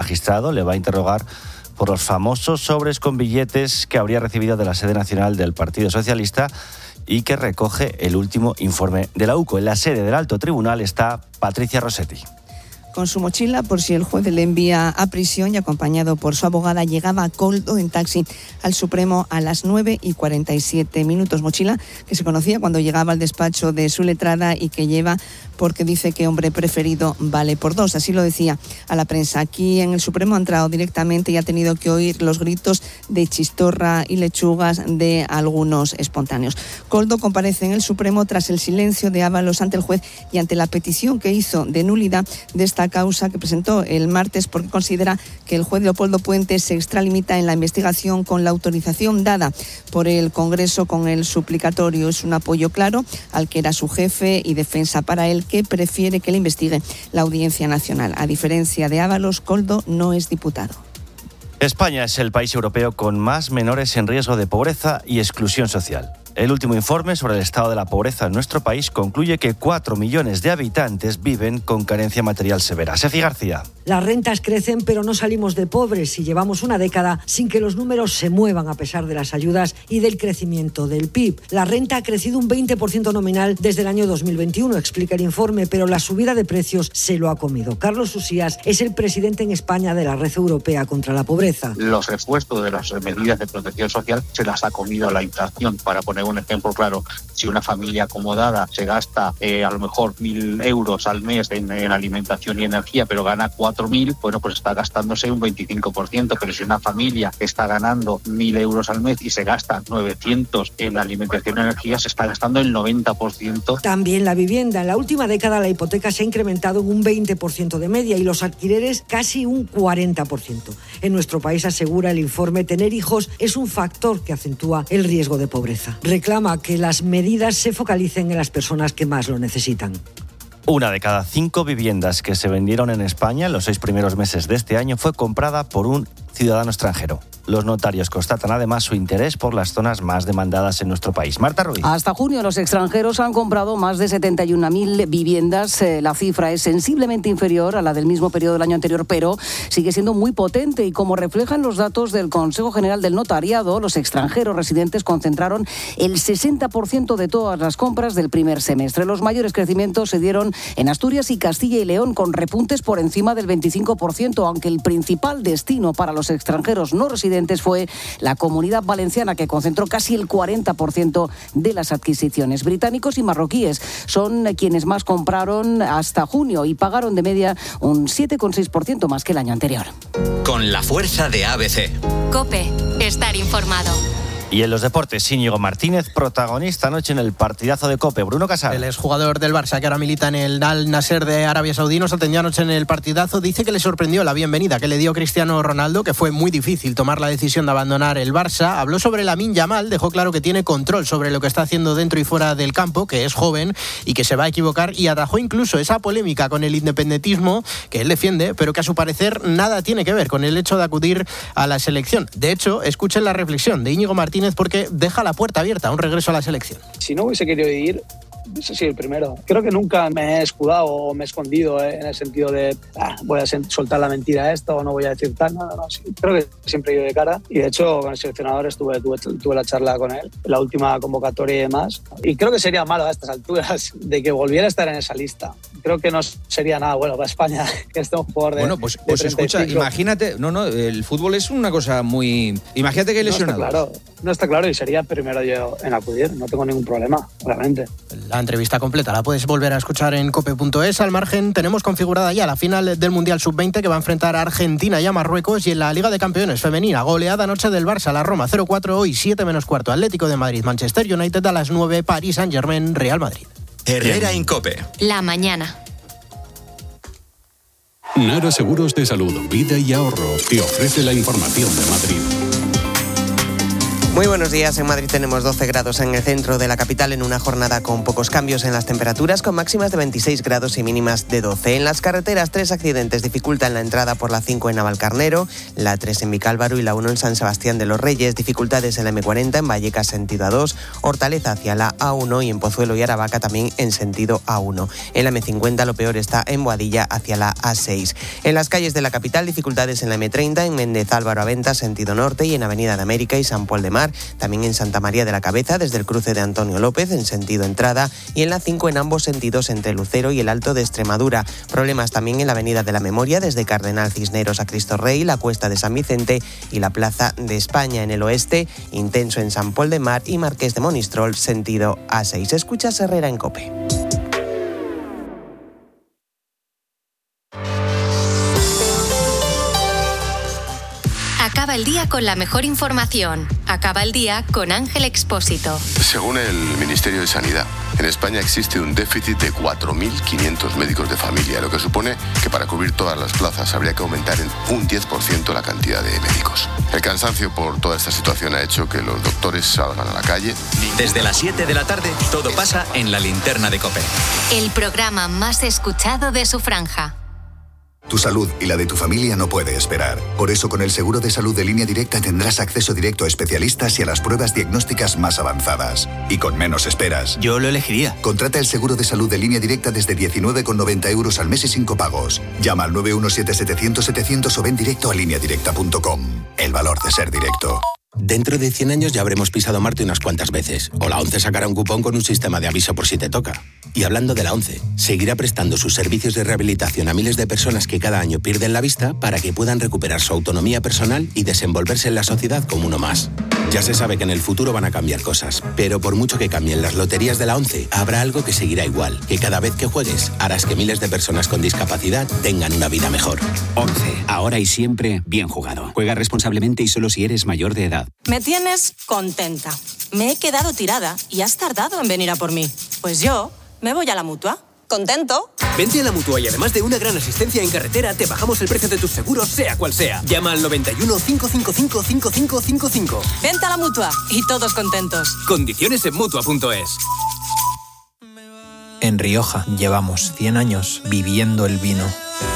magistrado le va a interrogar por los famosos sobres con billetes que habría recibido de la sede nacional del Partido Socialista y que recoge el último informe de la UCO. En la sede del Alto Tribunal está Patricia Rossetti. Con su mochila, por si el juez le envía a prisión, y acompañado por su abogada, llegaba Koldo en taxi al Supremo a las 9:47. Mochila que se conocía cuando llegaba al despacho de su letrada y que lleva porque dice que hombre preferido vale por dos. Así lo decía a la prensa. Aquí en el Supremo ha entrado directamente y ha tenido que oír los gritos de chistorra y lechugas de algunos espontáneos. Koldo comparece en el Supremo tras el silencio de Ábalos ante el juez y ante la petición que hizo de nulidad de esta causa que presentó el martes, porque considera que el juez Leopoldo Puente se extralimita en la investigación con la autorización dada por el Congreso con el suplicatorio. Es un apoyo claro al que era su jefe y defensa para él, que prefiere que le investigue la Audiencia Nacional. A diferencia de Ábalos, Koldo no es diputado. España es el país europeo con más menores en riesgo de pobreza y exclusión social. El último informe sobre el estado de la pobreza en nuestro país concluye que 4 millones de habitantes viven con carencia material severa. Sefi García. Las rentas crecen, pero no salimos de pobres y llevamos una década sin que los números se muevan a pesar de las ayudas y del crecimiento del PIB. La renta ha crecido un 20% nominal desde el año 2021, explica el informe, pero la subida de precios se lo ha comido. Carlos Usías es el presidente en España de la Red Europea contra la Pobreza. Los refuerzos de las medidas de protección social se las ha comido la inflación. Para poner un ejemplo claro, si una familia acomodada se gasta a lo mejor 1.000 euros al mes en alimentación y energía, pero gana 4.000, bueno, pues está gastándose un 25%. Pero si una familia está ganando 1.000 euros al mes y se gasta 900 en alimentación y energía, se está gastando el 90%. También la vivienda. En la última década la hipoteca se ha incrementado en un 20% de media y los alquileres casi un 40%. En nuestro país, asegura el informe, tener hijos es un factor que acentúa el riesgo de pobreza. Reclama que las medidas se focalicen en las personas que más lo necesitan. 1 de cada 5 viviendas que se vendieron en España en los 6 primeros meses de este año fue comprada por un ciudadano extranjero. Los notarios constatan además su interés por las zonas más demandadas en nuestro país. Marta Ruiz. Hasta junio los extranjeros han comprado más de 71.000 viviendas. La cifra es sensiblemente inferior a la del mismo periodo del año anterior, pero sigue siendo muy potente y como reflejan los datos del Consejo General del Notariado, los extranjeros residentes concentraron el 60% de todas las compras del primer semestre. Los mayores crecimientos se dieron en Asturias y Castilla y León, con repuntes por encima del 25%, aunque el principal destino para los extranjeros no residentes fue la Comunidad Valenciana, que concentró casi el 40% de las adquisiciones. Británicos y marroquíes son quienes más compraron hasta junio y pagaron de media un 7,6% más que el año anterior. Con la fuerza de ABC. COPE. Estar informado. Y en los deportes, Íñigo Martínez, protagonista anoche en el partidazo de COPE. Bruno Casal. El exjugador del Barça, que ahora milita en el Al Nasser de Arabia Saudí, nos atendió anoche en el partidazo. Dice que le sorprendió la bienvenida que le dio Cristiano Ronaldo, que fue muy difícil tomar la decisión de abandonar el Barça. Habló sobre Lamine Yamal, dejó claro que tiene control sobre lo que está haciendo dentro y fuera del campo, que es joven y que se va a equivocar, y atajó incluso esa polémica con el independentismo que él defiende, pero que a su parecer nada tiene que ver con el hecho de acudir a la selección. De hecho, escuchen la reflexión de Íñigo Martínez, porque deja la puerta abierta a un regreso a la selección. Si no hubiese querido ir, hubiese sido el primero. Creo que nunca me he escudado o me he escondido en el sentido de voy a soltar la mentira a esto o no voy a decir tal. No. Sí, creo que siempre he ido de cara, y de hecho con el seleccionador tuve la charla con él, la última convocatoria y demás, y creo que sería malo a estas alturas de que volviera a estar en esa lista. Creo que no sería nada bueno para España que esté un jugador de... Bueno, pues escucha, imagínate, el fútbol es una cosa muy... Imagínate que hay lesionados. No está claro y sería primero yo en acudir, no tengo ningún problema, obviamente. La entrevista completa la puedes volver a escuchar en cope.es. Al margen, tenemos configurada ya la final del Mundial Sub-20, que va a enfrentar a Argentina y a Marruecos, y en la Liga de Campeones femenina, goleada anoche del Barça, la Roma 0-4, hoy 7-15, Atlético de Madrid, Manchester United, a las 9, París Saint-Germain, Real Madrid. Herrera en COPE. La mañana. Nara Seguros de Salud, Vida y Ahorro te ofrece la información de Madrid. Muy buenos días. En Madrid tenemos 12 grados en el centro de la capital en una jornada con pocos cambios en las temperaturas, con máximas de 26 grados y mínimas de 12. En las carreteras, 3 accidentes dificultan la entrada por la 5 en Navalcarnero, la 3 en Vicálvaro y la 1 en San Sebastián de los Reyes. Dificultades en la M40 en Vallecas sentido A2, Hortaleza hacia la A1 y en Pozuelo y Aravaca también en sentido A1. En la M50 lo peor está en Boadilla hacia la A6. En las calles de la capital, dificultades en la M30 en Méndez Álvaro Aventa sentido norte y en Avenida de América y San Pol de Mar. También en Santa María de la Cabeza, desde el cruce de Antonio López, en sentido entrada, y en la 5 en ambos sentidos entre Lucero y el Alto de Extremadura. Problemas también en la Avenida de la Memoria, desde Cardenal Cisneros a Cristo Rey, la Cuesta de San Vicente y la Plaza de España. En el oeste, intenso en San Pol de Mar y Marqués de Monistrol, sentido A6. Escuchas Herrera en COPE. Acaba el día con la mejor información. Acaba el día con Ángel Expósito. Según el Ministerio de Sanidad, en España existe un déficit de 4.500 médicos de familia, lo que supone que para cubrir todas las plazas habría que aumentar en un 10% la cantidad de médicos. El cansancio por toda esta situación ha hecho que los doctores salgan a la calle. Desde las 7 de la tarde, todo pasa en la linterna de COPE. El programa más escuchado de su franja. Tu salud y la de tu familia no puede esperar. Por eso, con el seguro de salud de Línea Directa tendrás acceso directo a especialistas y a las pruebas diagnósticas más avanzadas. Y con menos esperas. Yo lo elegiría. Contrata el seguro de salud de Línea Directa desde 19,90 € al mes y sin copagos. Llama al 917-700-700 o ven directo a lineadirecta.com. El valor de ser directo. Dentro de 100 años ya habremos pisado Marte unas cuantas veces. O la ONCE sacará un cupón con un sistema de aviso por si te toca. Y hablando de la ONCE, seguirá prestando sus servicios de rehabilitación a miles de personas que cada año pierden la vista para que puedan recuperar su autonomía personal y desenvolverse en la sociedad como uno más. Ya se sabe que en el futuro van a cambiar cosas, pero por mucho que cambien las loterías de la ONCE, habrá algo que seguirá igual, que cada vez que juegues harás que miles de personas con discapacidad tengan una vida mejor. ONCE, ahora y siempre bien jugado. Juega responsablemente y solo si eres mayor de edad. Me tienes contenta. Me he quedado tirada y has tardado en venir a por mí. Pues yo me voy a la Mutua. ¿Contento? Vente a la Mutua y además de una gran asistencia en carretera, te bajamos el precio de tus seguros, sea cual sea. Llama al 91 555 5555. Vente a la Mutua y todos contentos. Condiciones en Mutua.es. En Rioja llevamos 100 años viviendo el vino.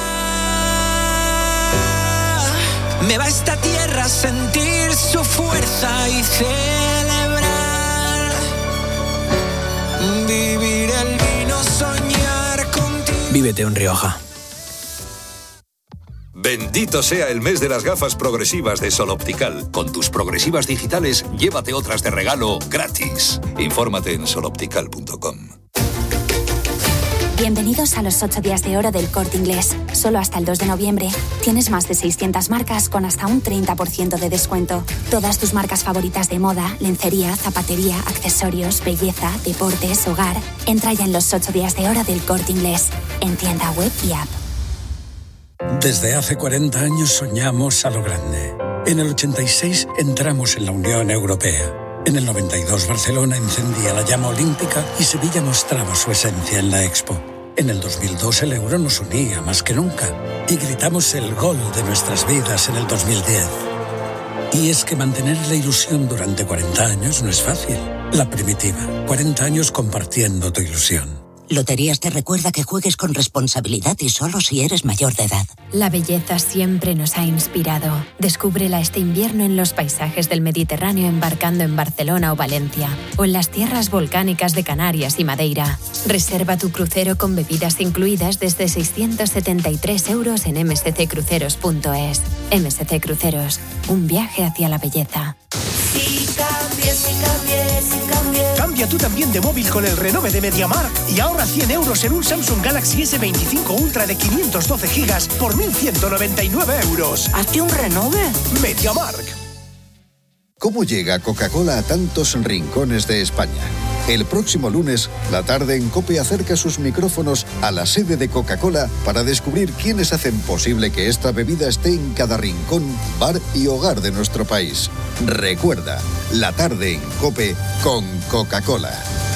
Me va esta tierra a sentir su fuerza y celebrar. Vivir el vino, soñar contigo. Vívete en Rioja. Bendito sea el mes de las gafas progresivas de Sol Optical. Con tus progresivas digitales, llévate otras de regalo gratis. Infórmate en soloptical.com. Bienvenidos a los 8 días de oro del Corte Inglés. Solo hasta el 2 de noviembre. Tienes más de 600 marcas con hasta un 30% de descuento. Todas tus marcas favoritas de moda, lencería, zapatería, accesorios, belleza, deportes, hogar. Entra ya en los 8 días de oro del Corte Inglés. En tienda web y app. Desde hace 40 años soñamos a lo grande. En el 86 entramos en la Unión Europea. En el 92 Barcelona encendía la llama olímpica y Sevilla mostraba su esencia en la Expo. En el 2002 el euro nos unía más que nunca y gritamos el gol de nuestras vidas en el 2010. Y es que mantener la ilusión durante 40 años no es fácil. La Primitiva, 40 años compartiendo tu ilusión. Loterías te recuerda que juegues con responsabilidad y solo si eres mayor de edad. La belleza siempre nos ha inspirado. Descúbrela este invierno en los paisajes del Mediterráneo embarcando en Barcelona o Valencia, o en las tierras volcánicas de Canarias y Madeira. Reserva tu crucero con bebidas incluidas desde 673 € en msccruceros.es. MSC Cruceros, un viaje hacia la belleza. Si cambies, si cambies, si cambies. Cambia tú también de móvil con el Renove de MediaMarkt y ahorra 100 € en un Samsung Galaxy S25 Ultra de 512 GB por 1.199 €. ¿Hazte un Renove? MediaMarkt. ¿Cómo llega Coca-Cola a tantos rincones de España? El próximo lunes, La Tarde en COPE acerca sus micrófonos a la sede de Coca-Cola para descubrir quiénes hacen posible que esta bebida esté en cada rincón, bar y hogar de nuestro país. Recuerda, La Tarde en COPE con Coca-Cola.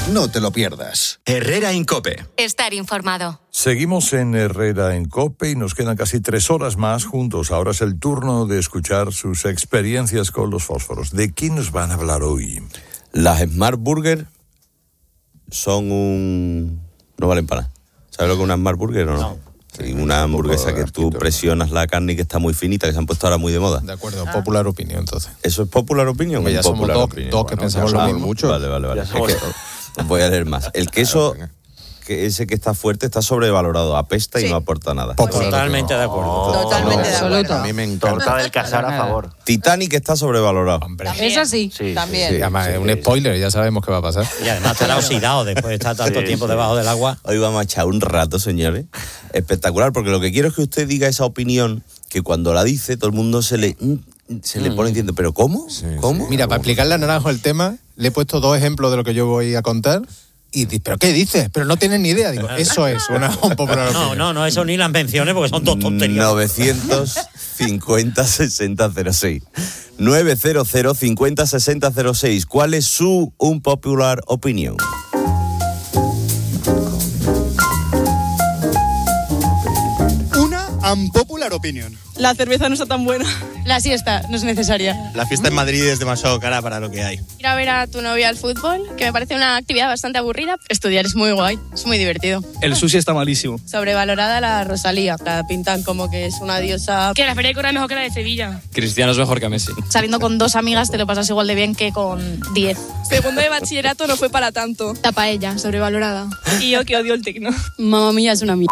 No te lo pierdas. Herrera Incope. Estar informado. Seguimos en Herrera en COPE y nos quedan casi 3 horas más juntos. Ahora es el turno de escuchar sus experiencias con los fósforos. ¿De qué nos van a hablar hoy? Las Smart Burger son no valen para nada. ¿Sabes lo que es una Smart Burger o no? Sí, una hamburguesa que tú presionas la carne y que está muy finita, que se han puesto ahora muy de moda. De acuerdo, popular opinion entonces. ¿Eso es popular opinion? Ya somos dos que pensamos lo mismo. Mucho. Vale. Es que voy a leer más. El queso, ese que está fuerte, está sobrevalorado. Apesta y no aporta nada. Totalmente de acuerdo. Totalmente de acuerdo. A mí me encanta. Torta del Casar a favor. Titanic está sobrevalorado. Eso sí, también. Sí, además es un spoiler, ya sabemos qué va a pasar. Y además estará oxidado después de estar tanto tiempo debajo del agua. Hoy vamos a echar un rato, señores. Espectacular, porque lo que quiero es que usted diga esa opinión que cuando la dice todo el mundo se le pone diciendo, ¿pero cómo? ¿Cómo? Mira, para explicarle a Naranjo el tema, le he puesto 2 ejemplos de lo que yo voy a contar. Y dice, ¿pero qué dices? Pero no tienes ni idea. Digo, eso es un popular opinion. No, eso ni las menciones porque son dos tonterías. 950-6006. 900-50-6006. ¿Cuál es su unpopular opinion? Una unpopular opinion. La cerveza no está tan buena. La siesta no es necesaria. La fiesta en Madrid es demasiado cara para lo que hay. Ir a ver a tu novia al fútbol, que me parece una actividad bastante aburrida. Estudiar es muy guay, es muy divertido. El sushi está malísimo. Sobrevalorada la Rosalía. La pintan como que es una diosa. Que la Feria de Cora es mejor que la de Sevilla. Cristiano es mejor que Messi. Saliendo con 2 amigas te lo pasas igual de bien que con 10. Segundo de bachillerato no fue para tanto. La paella, sobrevalorada. Y yo que odio el tecno. Mamma mía es una mierda.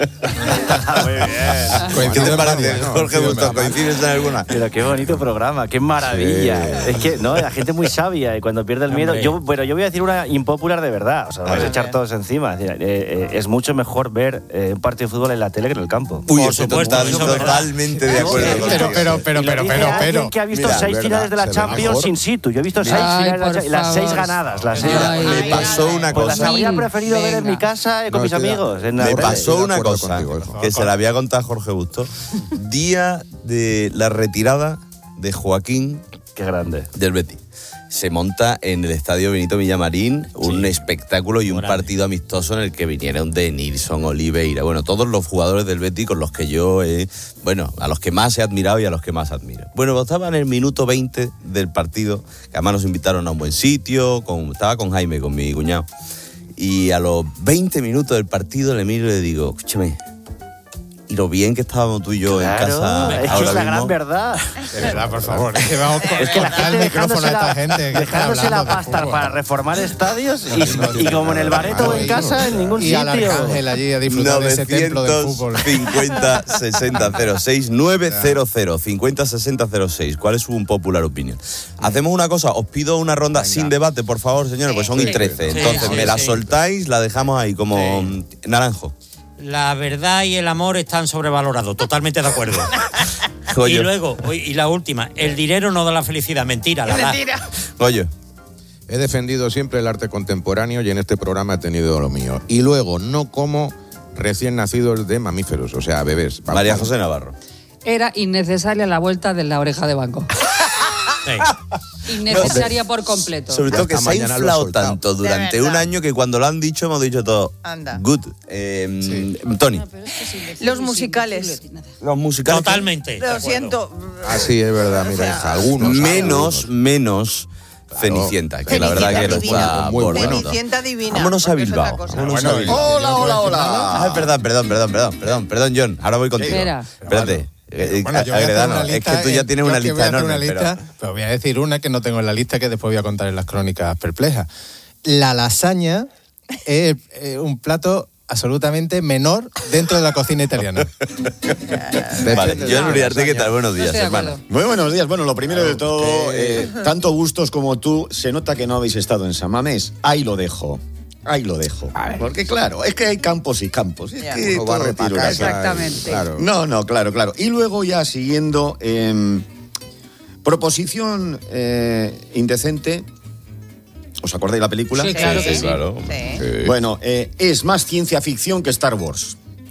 Muy bien. Coincide Jorge Busto, ¿coincides en alguna? Pero qué bonito programa, qué maravilla. Sí. Es que, ¿no? La gente muy sabia y cuando pierde el miedo... Yo voy a decir una impopular de verdad. O sea, vais a echar todos encima. Es mucho mejor ver un partido de fútbol en la tele que en el campo. Uy, yo estoy totalmente de acuerdo. Pero. Alguien que ha visto 6 finales de la Champions in situ. Yo he visto 6 finales de las 6 ganadas. Me pasó una cosa. Las habría preferido ver en mi casa con mis amigos. Me pasó una cosa que se la había contado a Jorge Busto. Día de la retirada de Joaquín, qué grande, del Betis. Se monta en el estadio Benito Villamarín un espectáculo y un partido amistoso en el que vinieron de Nilsson, Oliveira, bueno, todos los jugadores del Betis con los que yo, a los que más he admirado y a los que más admiro. Bueno, estaba en el minuto 20 del partido, que además nos invitaron a un buen sitio, estaba con Jaime, con mi cuñado, y a los 20 minutos del partido le miro y le digo, escúchame, y lo bien que estábamos tú y yo en casa. Es que es la gran verdad. De verdad, por favor. Es que la gente dejándose la pasta para reformar estadios y como en el Bareto o en casa, en ningún sitio. Y al Arcángel allí a disfrutar de ese templo del fútbol. 950-6006. 900-50-6006. ¿Cuál es su popular opinion? Hacemos una cosa, os pido una ronda sin debate, por favor, señores, pues son y 13. Entonces, me la soltáis, la dejamos ahí como Naranjo. La verdad y el amor están sobrevalorados, totalmente de acuerdo. Y luego, y la última, el dinero no da la felicidad, mentira, la da. Oye. He defendido siempre el arte contemporáneo y en este programa he tenido lo mío. Y luego, no como recién nacidos de mamíferos, o sea, bebés. María José Navarro. Era innecesaria la vuelta de la oreja de banco. Innecesaria por completo. Sobre todo que se ha inflado tanto durante un año que cuando lo han dicho hemos dicho todo. Anda. Good. Tony. Los musicales. Los musicales. Totalmente. Lo siento. Así es verdad, mira, hija, algunos. Menos Cenicienta, que la verdad que lo está muy bueno. Cenicienta divina. Vámonos a Bilbao. Hola. Perdón, John. Ahora voy contigo. Espérate. Agredano, es que tú ya tienes una lista enorme. Pero voy a decir una que no tengo en la lista, que después voy a contar en las crónicas perplejas. La lasaña es un plato absolutamente menor dentro de la cocina italiana. Vale, John Uriarte, ¿qué tal? Buenos días, hermano. Muy buenos días. Bueno, lo primero de todo, tanto Bustos como tú, se nota que no habéis estado en San Mamés. Ahí lo dejo. Porque claro, es que hay campos y campos. Es que no va a retirar. Exactamente. Claro. No, claro. Y luego ya siguiendo, proposición indecente. ¿Os acordáis de la película? Sí, claro que sí. Claro. Sí. Bueno, es más ciencia ficción que Star Wars.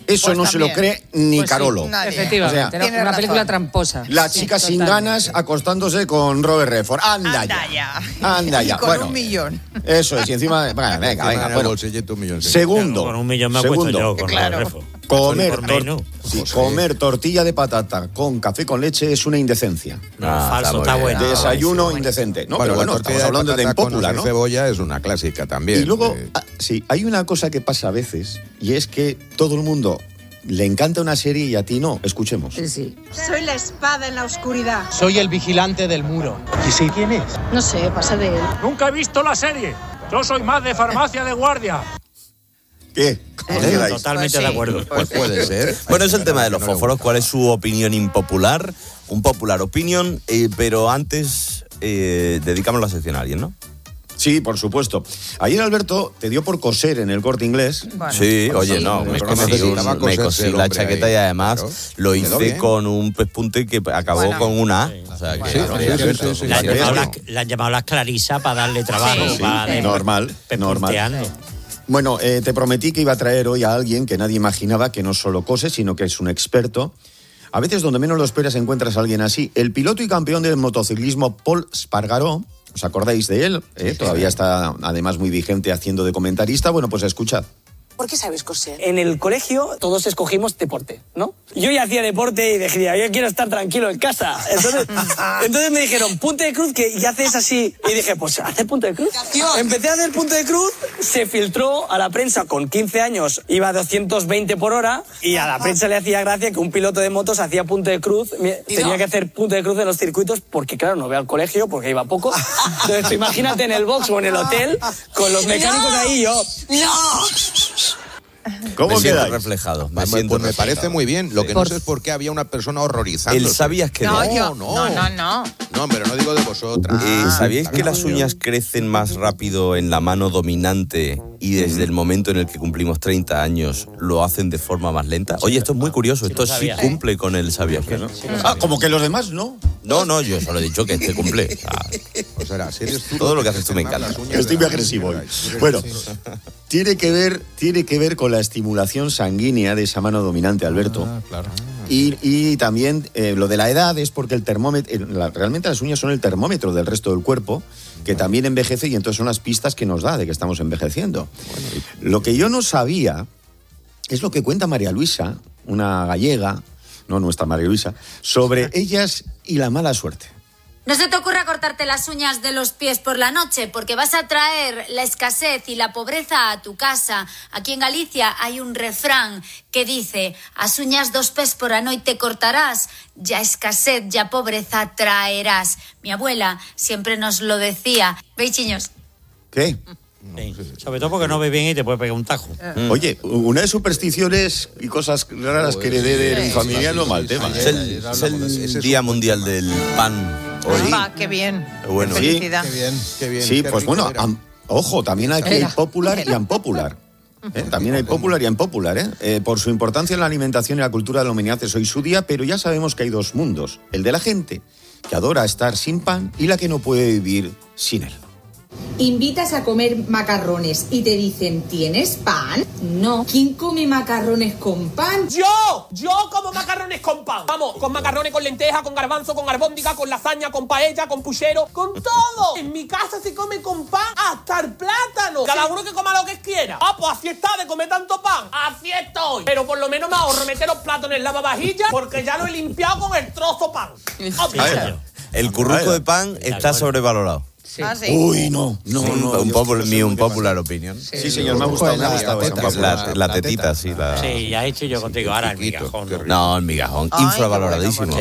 Eso Pues no se lo también. cree ni Pues sí, Carolo. nadie. Efectivamente, O sea, era una película tramposa. La chica sin ganas acostándose con Robert Redford. Anda ya. Anda ya. Y con Bueno, un millón. eso es. Y encima, venga, venga. Bueno, bolsillito, un millón. segundo. Con un millón me acuesto yo con Claro. Refo. Comer, Por menos. comer tortilla de patata con café con leche es una indecencia. Falso, está bueno. Desayuno indecente. No, pero bueno, la estamos tortilla hablando de patata con impópula, nuez ¿no? y cebolla es una clásica también. Y luego, sí, hay una cosa que pasa a veces, y es que todo el mundo le encanta una serie y a ti no. Escuchemos. Sí. Soy la espada en la oscuridad. Soy el vigilante del muro. ¿Y sé quién es? No sé, pasa de él. Nunca he visto la serie. Yo soy más de farmacia de guardia. ¿Qué? ¿Cómo quedáis? Totalmente de acuerdo. Pues puede ser. Bueno, es el tema de los fósforos. ¿Cuál es su opinión impopular? Un popular opinion, pero antes dedicamos la sección a alguien, ¿no? Sí, por supuesto. Ayer, Alberto, te dio por coser en el Corte Inglés. Bueno, sí, oye, no, me cosí la chaqueta y además lo hice con un pespunte que acabó con una A. O sea, que Le han llamado las Clarisa para darle trabajo. Sí, normal. Bueno, te prometí que iba a traer hoy a alguien que nadie imaginaba que no solo cose, sino que es un experto. A veces, donde menos lo esperas, encuentras a alguien así. El piloto y campeón del motociclismo Paul Espargaró. ¿Os acordáis de él? Todavía está, además, muy vigente haciendo de comentarista. Bueno, pues escuchad. ¿Por qué sabes coser? En el colegio todos escogimos deporte, ¿no? Yo ya hacía deporte y decía, yo quiero estar tranquilo en casa. Entonces me dijeron, punto de cruz, que ya haces así. Y dije, pues hacer punto de cruz. Empecé a hacer punto de cruz, se filtró a la prensa con 15 años, iba a 220 por hora, y a la prensa le hacía gracia que un piloto de motos hacía punto de cruz, tenía que hacer punto de cruz en los circuitos, porque claro, no ve al colegio, porque iba poco. Entonces imagínate en el box o en el hotel, con los mecánicos ahí, yo... ¿Cómo me siento quedáis? reflejado. Pues me parece muy bien. Lo que no sé es por qué había una persona horrorizando. ¿El sabías que no? No, pero no digo de vosotras. ¿Sabíais que las uñas crecen más rápido en la mano dominante y desde el momento en el que cumplimos 30 años lo hacen de forma más lenta? Oye, esto es muy curioso. Esto sí cumple con el sabías que no. Como que los demás no. No, yo solo he dicho que este cumple. O sea, si eres tú, todo lo que haces tú me encanta. Estoy muy agresivo hoy. Bueno, tiene que ver con la estimulación sanguínea de esa mano dominante, Alberto. Claro. Y también lo de la edad es porque el termómetro, realmente las uñas son el termómetro del resto del cuerpo, que también envejece, y entonces son las pistas que nos da de que estamos envejeciendo. Lo que yo no sabía es lo que cuenta María Luisa, una gallega, no nuestra María Luisa, sobre ellas y la mala suerte. No se te ocurra cortarte las uñas de los pies por la noche, porque vas a traer la escasez y la pobreza a tu casa. Aquí en Galicia hay un refrán que dice: as uñas dos pés por a noite cortarás, ya escasez, ya pobreza traerás. Mi abuela siempre nos lo decía. Beichiños. ¿Qué? Sí. Sobre todo porque no ves bien y te puede pegar un tajo. Oye, una de supersticiones y cosas raras que heredé de mi familia no mal tema. Es el Día Mundial del Pan. Qué bien. Bueno, felicidad. Qué bien. Sí, pues bueno, ojo, también aquí hay popular y unpopular. También hay popular y unpopular. Por su importancia en la alimentación y la cultura de la humanidad es hoy su día, pero ya sabemos que hay dos mundos. El de la gente que adora estar sin pan y la que no puede vivir sin él. Invitas a comer macarrones y te dicen, ¿tienes pan? No. ¿Quién come macarrones con pan? ¡Yo como macarrones con pan! Vamos, con macarrones con lenteja, con garbanzo, con albóndiga, con lasaña, con paella, con puchero, con todo. En mi casa se come con pan hasta el plátano. Cada uno que coma lo que quiera. Pues así está de comer tanto pan. Así estoy. Pero por lo menos me ahorro meter los plátanos en la lavavajilla porque ya lo he limpiado con el trozo pan. El curruco de pan está sobrevalorado. Sí. Sí. Uy, no. Un popular opinion. Sí, señor, me ha gustado. La tetita, sí. Sí, ya he hecho yo contigo. Ahora el migajón. No, el migajón. Infravaloradísimo.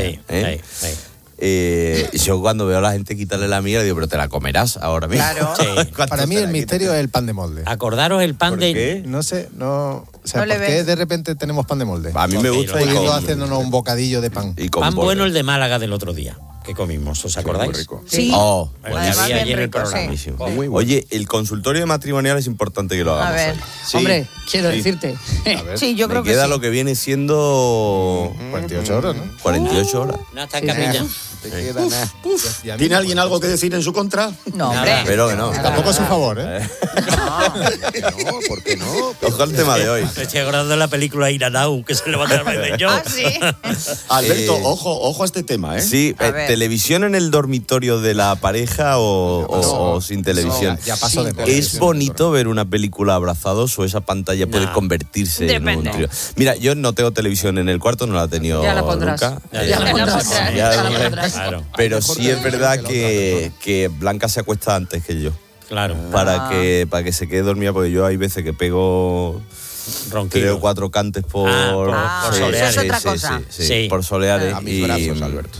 Yo cuando veo a la gente quitarle la miga, digo, pero te la comerás ahora mismo. Claro. Para mí el misterio es el pan de molde. Acordaros el pan de... ¿Qué? No sé, o sea, No le ¿por qué ves. de repente tenemos pan de molde? A mí me gusta. Haciéndonos un bocadillo de pan. Y con Pan borde. bueno el de Málaga del otro día. que comimos, ¿os acordáis? muy rico. Sí. Oh, Además, había bien allí en el rico, programa. sí. buenísimo. Muy bueno. Oye, el consultorio matrimonial es importante que lo hagamos. A ver. hoy. Sí. Hombre, quiero Sí. decirte. Sí, yo creo Me que queda sí. lo que viene siendo 48 horas, ¿no? 48 horas. No está en capilla. Te queda nada. Y a mí ¿Tiene me alguien algo que decir en su contra? No, hombre. Pero que no. Tampoco a su favor, ¿eh? No, ¿por qué no? Ojo al tema de hoy. Me estoy acordando de la película Iranau, que se le va a dar yo. Ah, sí. Alberto, ojo a este tema, ¿eh? Sí, A ver. ¿televisión en el dormitorio de la pareja o sin televisión? Ya pasó de ¿Es televisión, bonito ver una película abrazados o esa pantalla puede convertirse en un Depende. trío? Mira, yo no tengo televisión en el cuarto, no la he tenido Ya la pondrás. nunca. Ya la pondrás. Ya Ya la la pondrás. Claro. Pero sí es verdad que Blanca se acuesta antes que yo. Claro. Para que se quede dormida, porque yo hay veces que pego Ronquido. 3 o 4 cantes por por sí, soleares. Eso es otra sí, cosa. sí, Sí. por soleares. A mis brazos, Alberto.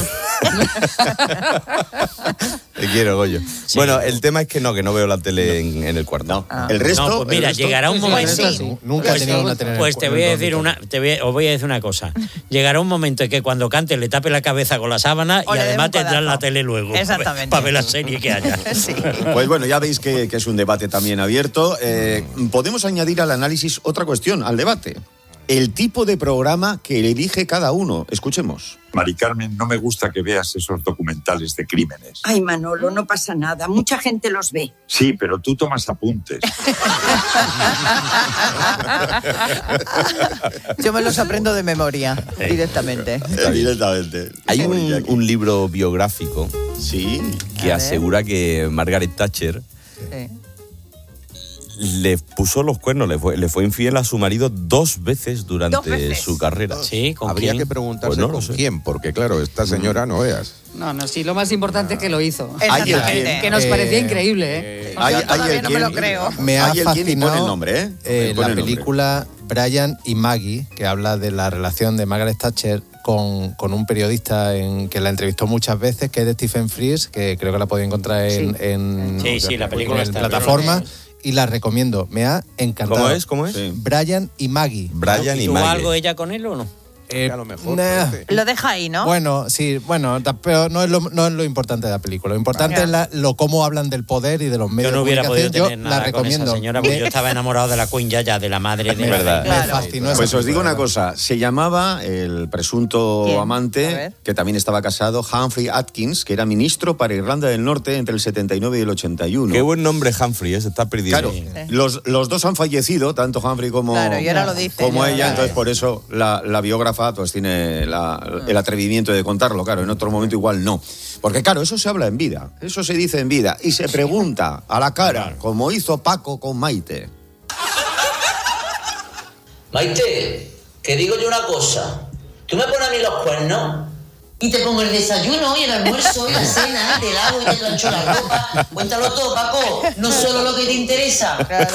Te quiero, Goyo. Sí. Bueno, el tema es que no veo la tele en el cuarto. El resto. No, pues mira, el resto- llegará un momento. Pues sí. Nunca he tenido una tele en el Pues te en voy el a decir dormitorio. os voy a decir una cosa. Llegará un momento en que cuando cante le tape la cabeza con la sábana O y le dé además un tendrán codazo. la tele luego. Exactamente. Para ver la serie que haya. Sí. Pues bueno, ya veis que es un debate también abierto. Podemos añadir al análisis otra cuestión, al debate. El tipo de programa que elige cada uno. Escuchemos. Mari Carmen, no me gusta que veas esos documentales de crímenes. Ay, Manolo, no pasa nada. Mucha gente los ve. Sí, pero tú tomas apuntes. Yo me los aprendo de memoria directamente. Directamente. Hay un libro biográfico que A ver. asegura que Margaret Thatcher Sí. le puso los cuernos, le fue infiel a su marido 2 veces durante ¿2 veces? su carrera. Sí, ¿con Habría quién? que preguntarse Pues no lo con sé. quién, porque claro, esta señora no veas. No, sí, lo más importante es que lo hizo. Exactamente. Que nos parecía increíble, ¿eh? Hay- Yo hay todavía el no me lo quién- creo. Me ha Hay el quién y fascinado pone el nombre, ¿eh? Pone el la nombre. película Brian y Maggie, que habla de la relación de Margaret Thatcher con un periodista que la entrevistó muchas veces, que es de Stephen Frears, que creo que la podéis encontrar en Sí, la película en está. plataforma, y la recomiendo. Me ha encantado. ¿Cómo es? Sí. Brian y Maggie. Brian y ¿Tuvo Maggie. algo ella con él o no? A lo mejor. nah. parece. Lo deja ahí, ¿no? Bueno, sí, pero no es lo importante de la película. Lo importante es cómo hablan del poder y de los medios Yo no hubiera de podido comunicación. tener Yo la nada con recomiendo. esa señora porque yo estaba enamorado de la Queen Yaya, de la madre de Me- la verdad. me fascinó esa Pues os digo película, una cosa, se llamaba el presunto ¿Quién? A amante, ver. que también estaba casado, Humphrey Atkins, que era ministro para Irlanda del Norte entre el 79 y el 81. Qué buen nombre Humphrey, se está perdiendo. Claro, los dos han fallecido, tanto Humphrey como, Claro, y ahora lo dice, como ya, ella, ya. entonces por eso la biógrafa pues tiene el atrevimiento de contarlo, claro, en otro momento igual no. Porque claro, eso se habla en vida, eso se dice en vida, y se pregunta a la cara, como hizo Paco con Maite. Maite, que digo yo una cosa. ¿Tú me pones a mí los cuernos? Y te pongo el desayuno y el almuerzo y la cena, y te lavo y te plancho la ropa. Cuéntalo todo, Paco. No solo lo que te interesa. Cuéntalo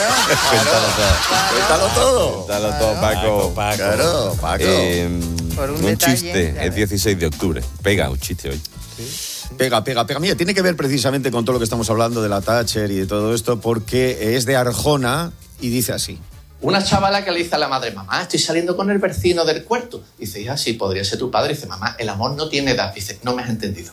todo. Cuéntalo todo, Paco. Claro, Paco. Por un un detalle, chiste, ya es ves. 16 de octubre. Pega un chiste hoy. Pega. Mira, tiene que ver precisamente con todo lo que estamos hablando de la Thatcher y de todo esto, porque es de Arjona y dice así. Una chavala que le dice a la madre, mamá, estoy saliendo con el vecino del cuarto. Dice, hija, sí, podría ser tu padre. Dice, mamá, el amor no tiene edad. Dice, no me has entendido.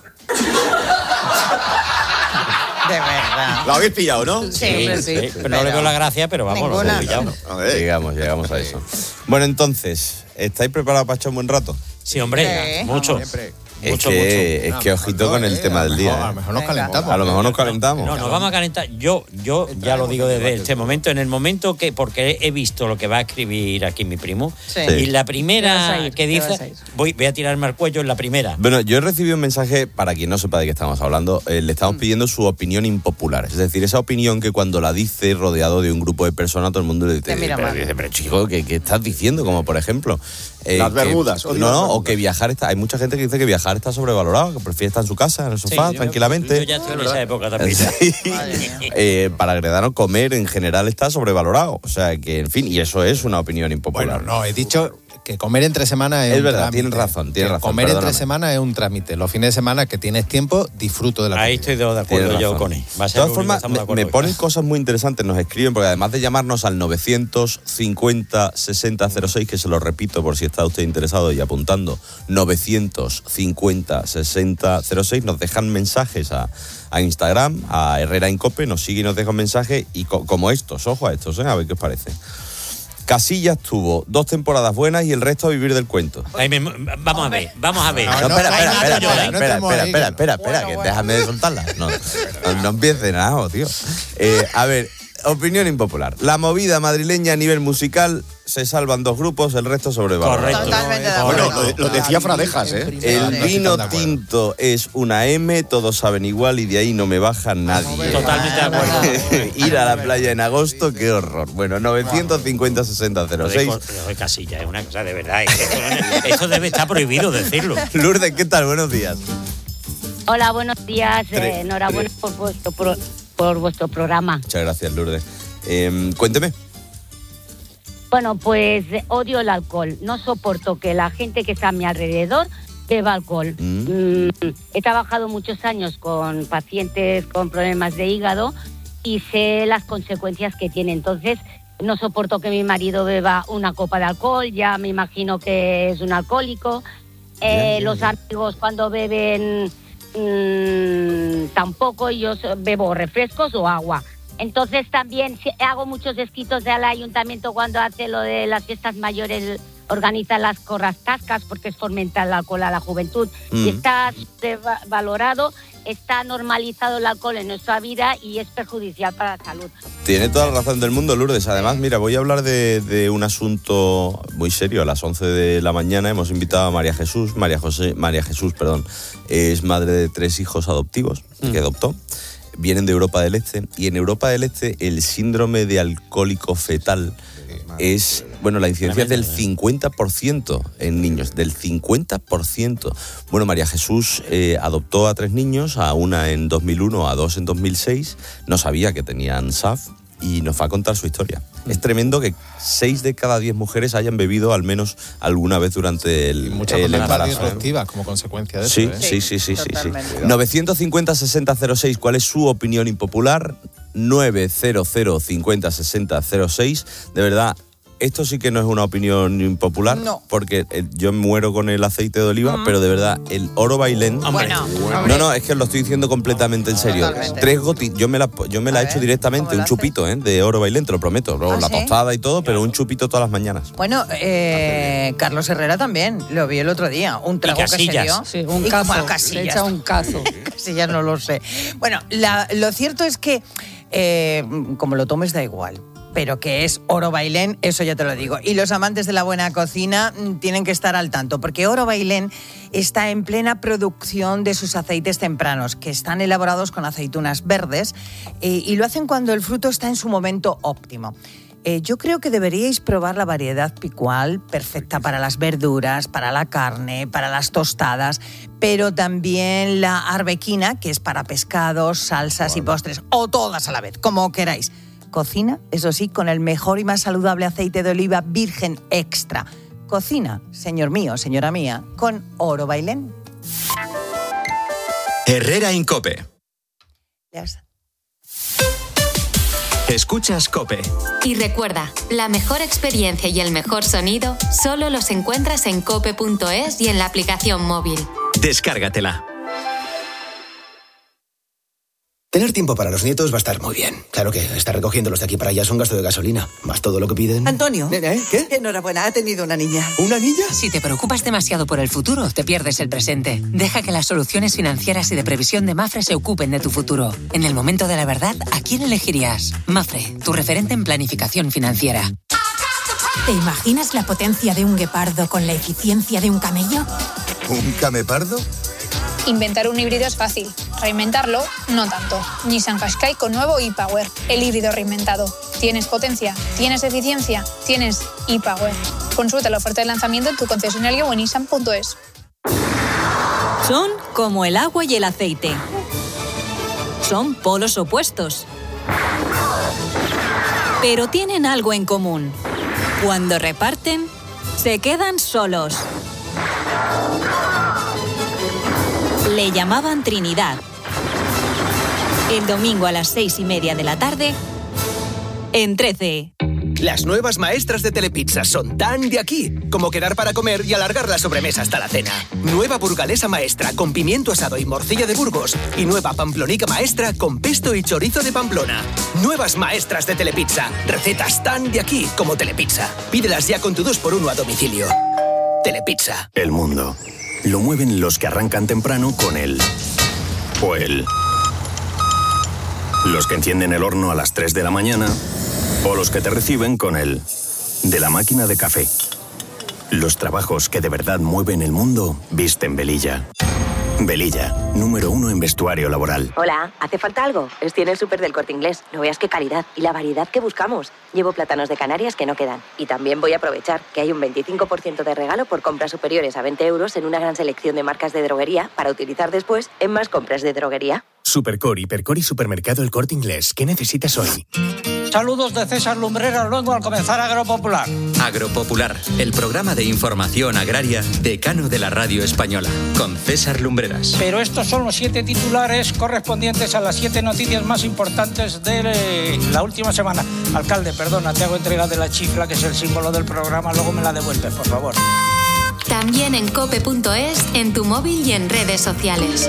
De verdad. ¿Lo habéis pillado, no? Sí. Pero no le veo la gracia, pero vamos, lo Ninguna. he pillado. A ver. Llegamos a eso. Bueno, entonces, ¿estáis preparados para echar un buen rato? Sí, hombre, Sí. mucho. Es Mucho, que ojito con el tema del día. A lo mejor nos Venga. calentamos. A lo mejor nos calentamos. No, nos vamos a calentar. Yo ya lo digo desde este momento, en el momento que, porque he visto lo que va a escribir aquí mi primo, Sí. y la Te vas a primera ir, que te vas a dice, ir. voy a tirarme al cuello en la primera. Bueno, yo he recibido un mensaje, para quien no sepa de qué estamos hablando, le estamos pidiendo su opinión impopular. Es decir, esa opinión que cuando la dice rodeado de un grupo de personas, todo el mundo le dice, Te mira mal. pero chico, ¿qué estás diciendo? Como por ejemplo... Las Bermudas. Que, no, o que viajar está... Hay mucha gente que dice que viajar está sobrevalorado, que prefiere estar en su casa, en el sofá, Sí, tranquilamente. Yo ya estoy en esa época también. Sí. Para agredarnos, comer en general está sobrevalorado. O sea que, en fin, y eso es una opinión impopular. Bueno, no, he dicho que comer entre semana es un verdad, trámite. tienes razón. Comer perdóname. entre semana es un trámite. Los fines de semana que tienes tiempo, disfruto de la Ahí estoy de acuerdo yo con él. De todas formas, me ponen cosas muy interesantes, nos escriben, porque además de llamarnos al 950 60 06, que se lo repito por si está usted interesado y apuntando, 950 60 06, nos dejan mensajes a Instagram, a Herrera en Cope, nos sigue y nos deja un mensaje, y como estos, ojo a estos, a ver qué os parece. Casillas tuvo 2 temporadas buenas y el resto a vivir del cuento. Vamos a ver. No, espera, que déjame de soltarla. No empiece nada, tío. A ver, opinión impopular. La movida madrileña a nivel musical se salvan 2 grupos, el resto sobrevalorado. Correcto. Totalmente de acuerdo. Bueno, lo decía Fradejas, ¿eh? El vino tinto es una M, todos saben igual y de ahí no me baja nadie. Totalmente de acuerdo. Ir a la playa en agosto, qué horror. Bueno, 950 60 06. Lo de Casilla es una cosa de verdad. Esto debe estar prohibido decirlo. Lourdes, ¿qué tal? Buenos días. Hola, buenos días. Enhorabuena por vuestro programa. Muchas gracias, Lourdes. Cuénteme. Bueno, pues odio el alcohol. No soporto que la gente que está a mi alrededor beba alcohol. He trabajado muchos años con pacientes con problemas de hígado y sé las consecuencias que tiene. Entonces, no soporto que mi marido beba una copa de alcohol. Ya me imagino que es un alcohólico. Los amigos cuando beben tampoco. Yo bebo refrescos o agua. Entonces también hago muchos escritos del ayuntamiento cuando hace lo de las fiestas mayores, organiza las corrascascas porque es fomentar el alcohol a la juventud. Y está valorado, está normalizado el alcohol en nuestra vida y es perjudicial para la salud. Tiene toda la razón del mundo, Lourdes. Además, mira, voy a hablar de un asunto muy serio. A las 11 de la mañana hemos invitado a María Jesús, es madre de 3 hijos adoptivos que adoptó. Vienen de Europa del Este, y en Europa del Este el síndrome de alcohólico fetal es, la incidencia es del 50% en niños, del 50%. Bueno, María Jesús adoptó a 3 niños, a una en 2001, a 2 en 2006, no sabía que tenían SAF y nos va a contar su historia. Es tremendo que 6 de cada 10 mujeres hayan bebido al menos alguna vez durante el embarazo. Disruptivas como consecuencia de sí, eso. Sí. 950 60 06, ¿cuál es su opinión impopular? 900 50 60 06. De verdad, esto sí que no es una opinión impopular, porque yo muero con el aceite de oliva, pero de verdad, el oro bailén... No, es que lo estoy diciendo completamente en serio. Totalmente. 3 gotitas, yo me la he hecho directamente, un chupito de oro bailén, te lo prometo. Luego la tostada y todo, pero un chupito todas las mañanas. Bueno, Carlos Herrera también, lo vi el otro día, un trago que se dio. Sí, un cazo, Casillas. le echa un cazo. Casillas no lo sé. Bueno, lo cierto es que, como lo tomes da igual. Pero que es oro bailén, eso ya te lo digo. Y los amantes de la buena cocina tienen que estar al tanto, porque oro bailén está en plena producción de sus aceites tempranos, que están elaborados con aceitunas verdes, y lo hacen cuando el fruto está en su momento óptimo. Yo creo que deberíais probar la variedad picual, perfecta para las verduras, para la carne, para las tostadas, pero también la arbequina, que es para pescados, salsas y postres, o todas a la vez, como queráis. Cocina, eso sí, con el mejor y más saludable aceite de oliva virgen extra. Cocina, señor mío, señora mía, con oro bailén. Herrera en Cope. Ya está. Escuchas Cope. Y recuerda, la mejor experiencia y el mejor sonido solo los encuentras en cope.es y en la aplicación móvil. Descárgatela. Tener tiempo para los nietos va a estar muy bien. Claro que estar recogiéndolos de aquí para allá es un gasto de gasolina, más todo lo que piden. Antonio. ¿Qué? Enhorabuena, ha tenido una niña. ¿Una niña? Si te preocupas demasiado por el futuro, te pierdes el presente. Deja que las soluciones financieras y de previsión de Mafre se ocupen de tu futuro. En el momento de la verdad, ¿a quién elegirías? Mafre, tu referente en planificación financiera. ¿Te imaginas la potencia de un guepardo con la eficiencia de un camello? ¿Un camepardo? Inventar un híbrido es fácil, reinventarlo no tanto. Nissan Qashqai con nuevo e-Power, el híbrido reinventado. ¿Tienes potencia? ¿Tienes eficiencia? ¿Tienes e-Power? Consulta la oferta de lanzamiento en tu concesionario o en nissan.es. Son como el agua y el aceite. Son polos opuestos. Pero tienen algo en común. Cuando reparten, Se quedan solos. Le llamaban Trinidad. El domingo a las 6:30 de la tarde, en 13. Las nuevas maestras de Telepizza son tan de aquí como quedar para comer y alargar la sobremesa hasta la cena. Nueva burgalesa maestra con pimiento asado y morcilla de Burgos. Y nueva pamplonica maestra con pesto y chorizo de Pamplona. Nuevas maestras de Telepizza. Recetas tan de aquí como Telepizza. Pídelas ya con tu 2x1 a domicilio. Telepizza. El mundo lo mueven los que arrancan temprano con él o él. Los que encienden el horno a las 3 de la mañana o los que te reciben con el de la máquina de café. Los trabajos que de verdad mueven el mundo visten Velilla. Velilla, número 1 en vestuario laboral. Hola, ¿hace falta algo? Estoy en el súper del Corte Inglés. No veas qué calidad y la variedad que buscamos. Llevo plátanos de Canarias que no quedan. Y también voy a aprovechar que hay un 25% de regalo por compras superiores a 20 euros en una gran selección de marcas de droguería para utilizar después en más compras de droguería. Supercor, Hipercor y Supermercado El Corte Inglés. ¿Qué necesitas hoy? Saludos de César Lumbreras luego al comenzar Agropopular. Agropopular, el programa de información agraria decano de la radio española, con César Lumbreras. Pero estos son los 7 titulares correspondientes a las 7 noticias más importantes de la última semana. Alcalde, perdona, te hago entrega de la chifla, que es el símbolo del programa, luego me la devuelves, por favor. También en cope.es, en tu móvil y en redes sociales.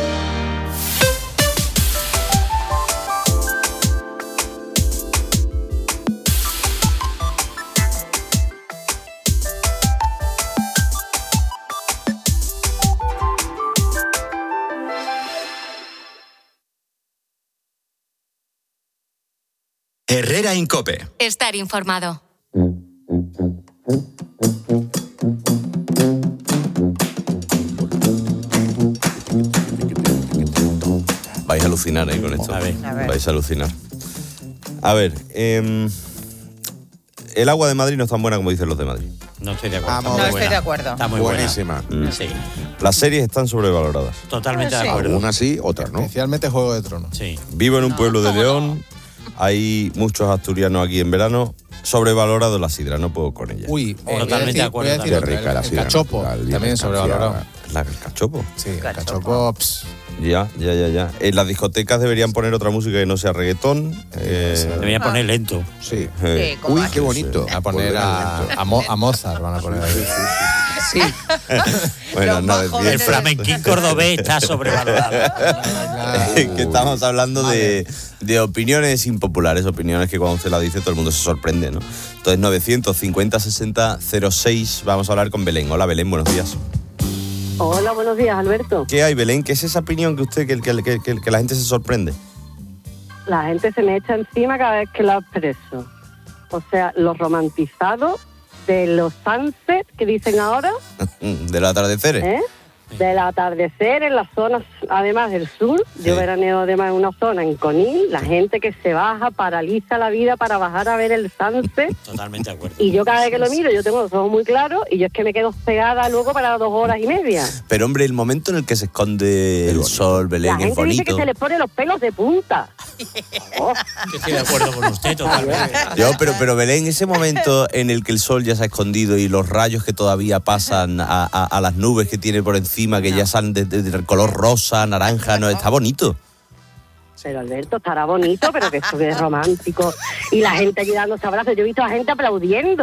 Herrera Incope. Estar informado. Vais a alucinar con esto. A ver. Vais a alucinar. A ver, el agua de Madrid no es tan buena como dicen los de Madrid. No estoy de acuerdo. No estoy de acuerdo. Está muy Buenísima. buena. Sí, Las series están sobrevaloradas. totalmente Sí. de acuerdo. Algunas sí, otras no. Especialmente Juego de Tronos. Sí. Vivo en un pueblo de León. Hay muchos asturianos aquí en verano. Sobrevalorado la sidra, no puedo con ella. Uy, Totalmente de acuerdo voy a decir Qué otra, rica la el sidra cachopo, natural, bien también sobrevalorado. escanciada. ¿El cachopo? Sí, el cachopo. Ya. En las discotecas deberían poner otra música que no sea reggaetón. Deberían poner lento. Sí. Sí, como Uy, antes. qué bonito. A poner a Mozart, van a poner ahí. Sí. Bueno, Los no más decir. jóvenes El flamenquín cordobés está sobrevalorado. Que estamos hablando de opiniones impopulares, opiniones que cuando usted las dice todo el mundo se sorprende, ¿no? Entonces 950-60-06, vamos a hablar con Belén. Hola Belén, buenos días. Hola, buenos días, Alberto. ¿Qué hay, Belén? ¿Qué es esa opinión que usted, que la gente se sorprende? La gente se me echa encima cada vez que la expreso. O sea, los romantizados de los sunsets que dicen ahora, De los atardeceres. ¿eh? Del atardecer en las zonas, además del sur. Yo veraneo además en una zona en Conil, la gente que se baja, paraliza la vida para bajar a ver el sunset. Totalmente de acuerdo. Y yo cada vez que lo miro, yo tengo los ojos muy claros y yo es que me quedo pegada luego para 2 horas y media. Pero hombre, el momento en el que se esconde el sol, Belén, La es gente dice que bonito. se les pone los pelos de punta. Oh. Estoy de acuerdo con usted totalmente. Pero Belén, ese momento en el que el sol ya se ha escondido y los rayos que todavía pasan a las nubes que tiene por encima, que ya salen de color rosa, naranja, no, está bonito. Pero Alberto, estará bonito, pero que esto es romántico. Y la gente allí dándose abrazos. Yo he visto a la gente aplaudiendo.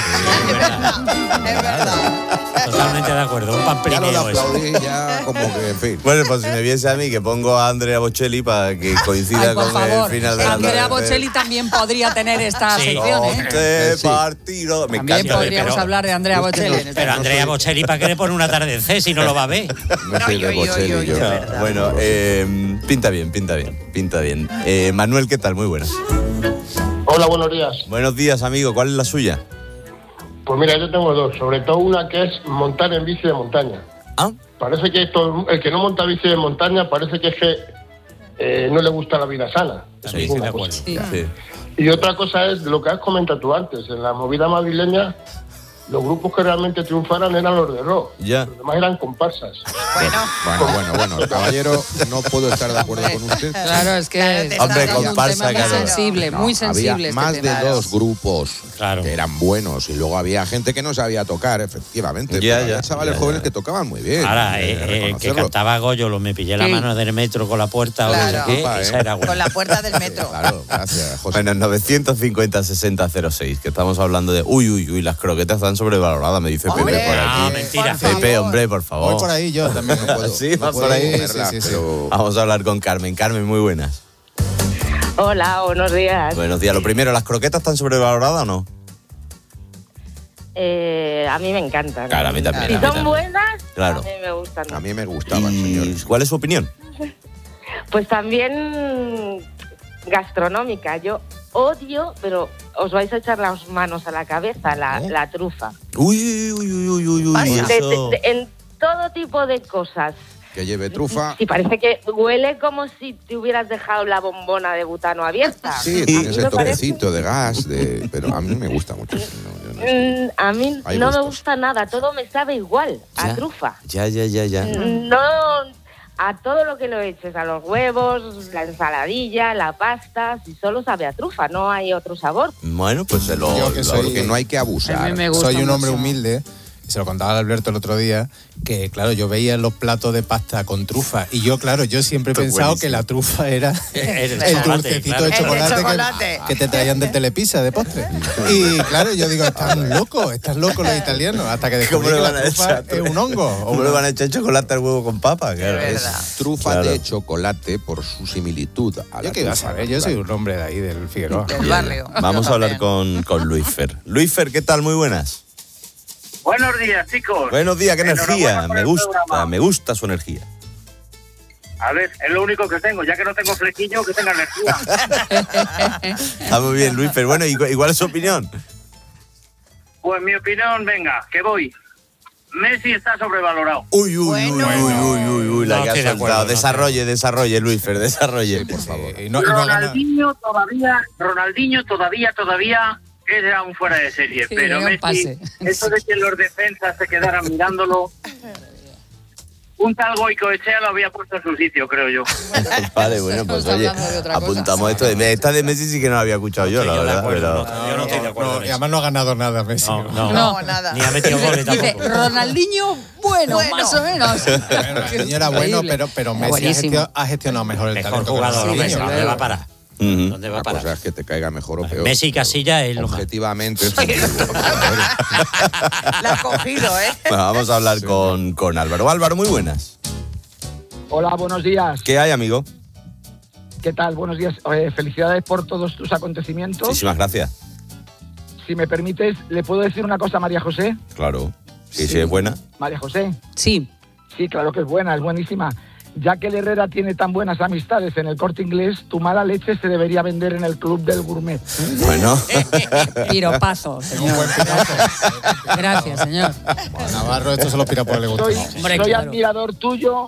Totalmente de acuerdo. Un Ya lo pamplineo de eso. aplaudir, ya como que, en fin. Bueno, pues si me viese a mí, que pongo a Andrea Bocelli para que coincida Ay, por con favor. el final de la Andrea tarde. Bocelli también podría tener esta Sí. sección, ¿eh? Ponte Sí. partido. Me También encanta. podríamos hablar de Andrea Bocelli. en este Pero Andrea Bocelli, ¿para qué le pone un atardecer si no lo va a ver? No soy de Bocelli, yo. Bueno, pinta bien. Manuel, ¿qué tal? Muy buenas. Hola, buenos días. Buenos días, amigo. ¿Cuál es la suya? Pues mira, yo tengo 2. Sobre todo una que es montar en bici de montaña. Parece que el que no monta bici de montaña parece que es que no le gusta la vida sana. Sí, Eso es de una acuerdo. cosa. Sí. Y otra cosa es lo que has comentado tú antes. En la movida madrileña los grupos que realmente triunfaran eran los de rock. Ya. Los demás eran comparsas. Bueno, caballero, no puedo estar de acuerdo con usted. Claro, es que Hombre, es un comparsa, tema muy claro. sensible, muy sensible. Había este más de tema. 2 grupos que eran buenos y luego había gente que no sabía tocar, efectivamente. Ya, pero ya, había chavales ya, jóvenes ya. que tocaban muy bien. Ahora, hay que reconocerlo. cantaba Goyo, lo me pillé la Sí. mano del metro con la puerta o Claro. no sé qué, Opa, esa era buena. Con la puerta del metro. Claro, gracias, José. Bueno, 950-6006, que estamos hablando de... Uy, las croquetas están sobrevaloradas, me dice Hombre, Pepe por aquí. No, mentira. Pepe, hombre, por favor. Voy por ahí yo también. No puedo, Sí, no vas puedo por ahí. comerlas, Sí, sí, sí. pero- Vamos a hablar con Carmen. Carmen, muy buenas. Hola, buenos días. Buenos días. Lo primero, ¿las croquetas están sobrevaloradas o no? A mí me encantan. Claro, a mí también. Si a mí son también. buenas, Claro. a mí me gustan. A mí me gustaban, ¿Y señores. cuál es su opinión? Pues también gastronómica. Yo odio, pero os vais a echar las manos a la cabeza, la trufa. Uy, eso. En todo tipo de cosas. Que lleve trufa. Sí, parece que huele como si te hubieras dejado la bombona de butano abierta. Sí, A tiene mí ese me parece- toquecito de gas, pero a mí me gusta mucho. A mí Hay no me gustos. gusta nada, todo me sabe igual a Ya. trufa. Ya. No a todo lo que lo eches, a los huevos, la ensaladilla, la pasta, si solo sabe a trufa, no hay otro sabor. Bueno, pues se lo... Yo que soy- Porque no hay que A abusar. mí me gusta Soy un hombre mucho. humilde. Y se lo contaba a Alberto el otro día, que claro, yo veía los platos de pasta con trufa y yo siempre he Esto es pensado buenísimo. que la trufa era El el chocolate, dulcecito claro. de chocolate, El de chocolate. que te traían de Telepizza de postre. Y claro, yo digo, están locos los italianos, hasta que descubrí ¿Cómo que le la van a trufa echar? es un hongo. ¿Cómo le van a echar chocolate al huevo con papa? Claro, Es verdad. Trufa Claro. de chocolate por su similitud a la Yo qué iba a trufa saber, yo soy natural. un hombre de ahí, del Figueroa. Del barrio. Vamos Yo a hablar también. con Luis Fer. Luis Fer, ¿qué tal? Muy buenas. Buenos días, chicos. Buenos días, qué energía. Enhorabuena por el programa. Me gusta su energía. A ver, es lo único que tengo. Ya que no tengo flequillo, que tenga energía. Está muy bien, Luis Fer. Bueno, ¿y cuál es su opinión? Pues mi opinión, venga, que voy. Messi está sobrevalorado. Uy, Bueno. la No que ha estoy de acuerdo, soltado. no Desarrolle, Luis Fer, desarrolle, por favor. Y no gana- Ronaldinho todavía era un fuera de serie. Sí, pero un Messi, pase. eso de que los defensas se quedaran mirándolo, un tal Goicoechea lo había puesto en su sitio, creo yo. Vale, bueno, pues Estamos oye, hablando de otra cosa. apuntamos esto. Esta de Messi sí que no la había escuchado yo, la Estoy de verdad. acuerdo, Pero... no, yo no estoy de acuerdo No, con y eso. además no ha ganado nada Messi. No, nada. Ni ha metido goles Dice, tampoco. Ronaldinho, bueno, Bueno. más o menos. Bueno, el señor era bueno, pero Messi Buenísimo. ha gestionado mejor el Mejor talento. que jugador, Ronaldinho. hombre, ¿dónde va a parar? Ujú. ¿Dónde va a Una cosa parar? es que te caiga mejor o peor. Messi y Casilla es lo más. Objetivamente. La has cogido, ¿eh? Bueno, vamos a hablar con Álvaro. Álvaro, muy buenas. Hola, buenos días. ¿Qué hay, amigo? ¿Qué tal? Buenos días. Felicidades por todos tus acontecimientos. Muchísimas gracias. Si me permites, ¿le puedo decir una cosa a María José? Claro. Sí, es buena. María José. Sí. Sí, claro que es buena, es buenísima. Ya que el Herrera tiene tan buenas amistades en el Corte Inglés, tu mala leche se debería vender en el Club del Gourmet. Bueno. Piropazo, señor. Gracias, señor. Navarro, esto se lo pira por el gusto. Soy, Hombre, soy claro. admirador tuyo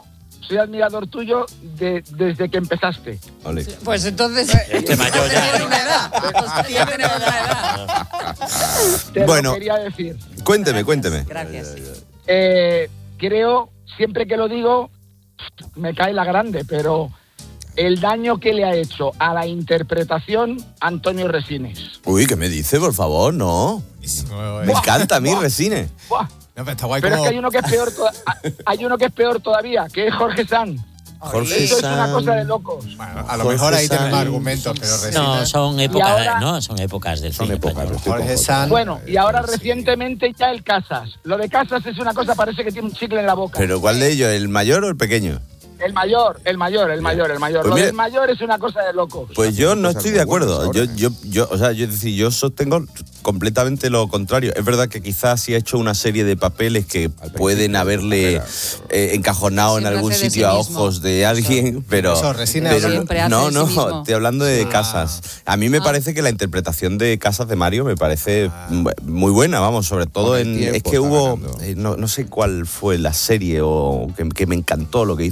desde que empezaste. Vale. Pues entonces. Este mayor ya. Tiene una edad. Hostia, tiene una edad. Te Bueno. lo quería decir. Cuénteme. Gracias. Creo, siempre que lo digo, me cae la grande, pero el daño que le ha hecho a la interpretación Antonio Resines. Uy, ¿qué me dice, por favor? No. Me encanta a mí, Resines. ¡Buah! No, pero está guay Pero como... es que hay uno que es peor, hay uno que es peor todavía, que es Jorge Sanz. Jorge Esto es una Sanz. cosa de locos. Bueno, a lo mejor ahí tenemos argumentos, pero No, Resines... son Y épocas, ahora- no, son épocas del cine español. Jorge Sanz... Bueno, y ahora recientemente ya el Casas. Lo de Casas es una cosa, parece que tiene un chicle en la boca. ¿Pero cuál de ellos? ¿El mayor o el pequeño? El mayor. Pues Lo mire- del mayor es una cosa de locos. Pues yo no cosas estoy muy de acuerdo. buenas ahora, Yo sostengo completamente lo contrario. Es verdad que quizás sí ha hecho una serie de papeles que pueden haberle encajonado en Siempre algún hace de sitio sí a mismo. ojos de alguien, pero, Eso, Resines pero siempre hace no, de sí no, mismo. estoy hablando de Casas. A mí me parece que la interpretación de Casas de Mario me parece muy buena, vamos, sobre todo Con el en tiempo es que está hubo ganando. no sé cuál fue la serie o que me encantó lo que hizo. O sea, a mí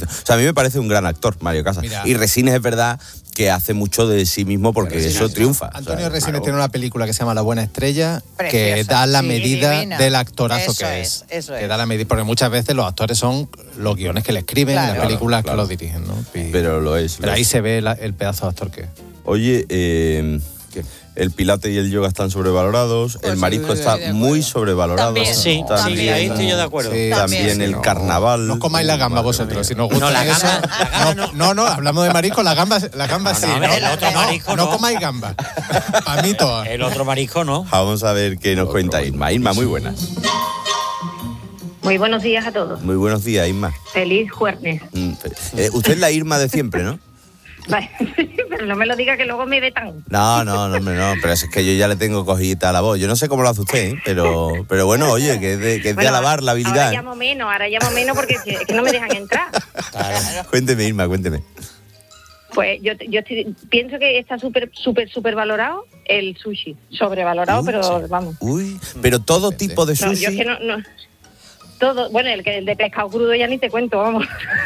mí me parece un gran actor, Mario Casas. Mira. Y Resines es verdad que hace mucho de sí mismo porque eso triunfa. Antonio Resines tiene una película que se llama La Buena Estrella, que Preciosa, da la sí, medida divina. del actorazo Eso que es, es. eso Que es. da la medida, porque muchas veces los actores son los guiones que le escriben, Claro. las películas Claro. que los dirigen, ¿no? Pero lo es. Pero ahí se ve el pedazo de actor que es. Oye, el pilate y el yoga están sobrevalorados, el marisco está muy sobrevalorado. También. Sí, sí, ahí estoy yo de acuerdo. También el carnaval. No comáis la gamba vosotros, si nos gusta No, la eso. gamba No, hablamos de marisco, la gamba sí. el otro marisco no no. comáis gamba. Para mí todas. El otro marisco no. Vamos a ver qué nos cuenta Isma. Isma, muy buenas. Muy buenos días a todos. Muy buenos días, Isma. Feliz jueves. Usted es la Irma de siempre, ¿no? Vale, pero no me lo diga que luego me vetan. No, hombre, no, pero es que yo ya le tengo cogidita a la voz. Yo no sé cómo lo hace usted, ¿eh? pero bueno, oye, que es de Bueno, alabar la habilidad. Ahora llamo menos porque es que no me dejan entrar. Cuénteme, Irma, cuénteme. Pues yo pienso que está súper valorado el sushi. Sobrevalorado, pero vamos. Uy, pero todo tipo de No, sushi. yo es que no. Todo, bueno, el de pescado crudo ya ni te cuento, vamos.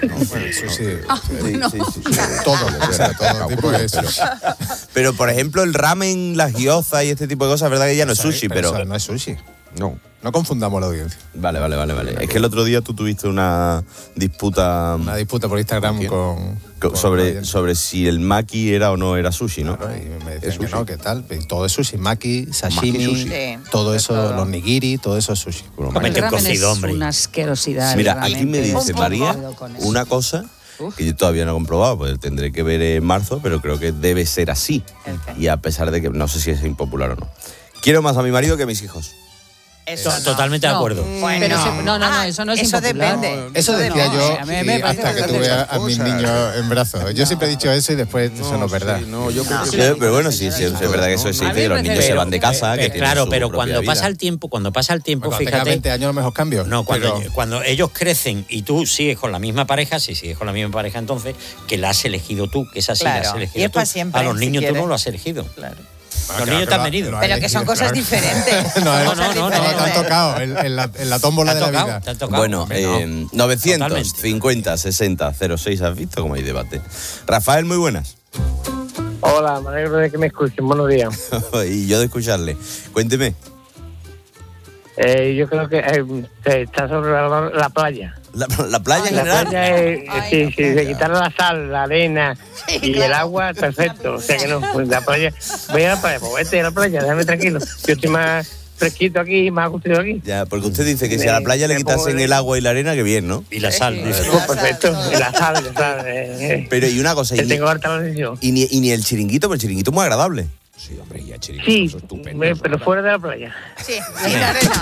Todo tipo de sushi. Pero, por ejemplo, el ramen, las gyozas y este tipo de cosas, verdad que ya no es sushi, pero... Eso no es sushi. No confundamos la audiencia. Vale. Es que el otro día tú tuviste una disputa... Una disputa por Instagram sobre si el maki era o no era sushi, ¿no? Claro, y me decían que no, ¿qué tal? Todo es sushi, maki, sashimi, sushi. Sí. todo eso, los nigiri, todo eso es sushi. El ramen es una asquerosidad. Mira, realmente. aquí me dice María una cosa que yo todavía no he comprobado, pues tendré que ver en marzo, pero creo que debe ser así. Y a pesar de que no sé si es impopular o no. Quiero más a mi marido que a mis hijos. Totalmente de acuerdo. Pero eso no es eso impopular. depende. Eso decía yo a mí me parece hasta que tuve a mis niños en brazos. Yo siempre he dicho eso y después eso no es verdad. Sí, pero bueno, sí, es verdad que eso existe, que los niños se van de casa, que tienen claro, su pero propia cuando vida. pasa el tiempo, Cuando tenga fíjate. 20 años a lo mejor cambio. No, pero- cuando ellos crecen y tú sigues con la misma pareja, si sigues con la misma pareja, entonces que la has elegido tú, que es así, Claro, la has elegido y es tú. para siempre, A los si niños tú quieres. no lo has elegido. Claro. Los niños te han venido. Pero que son cosas diferentes. No, no. te han tocado en la tómbola de la vida. Bueno, 950 60 06, ¿has visto cómo hay debate? Rafael, muy buenas. Hola, me alegro de que me escuchen. Buenos días. Y yo de escucharle. Cuénteme. Yo creo que está sobre la playa. La playa en La general. playa es, sí, de quitar la sal, la arena y el agua, perfecto. O sea que no, pues la playa, voy a la playa, pues vete a la playa, déjame tranquilo. Yo estoy más fresquito aquí, más agustito aquí. Ya, porque usted dice que si a la playa le quitasen el agua y la arena, que bien, ¿no? Y la sal, dice. Pues perfecto, y la sal. Pero y una cosa, Te tengo harta la decisión. y ni el chiringuito, pero el chiringuito es muy agradable. Sí, pero fuera de la playa. Sí, sin arena.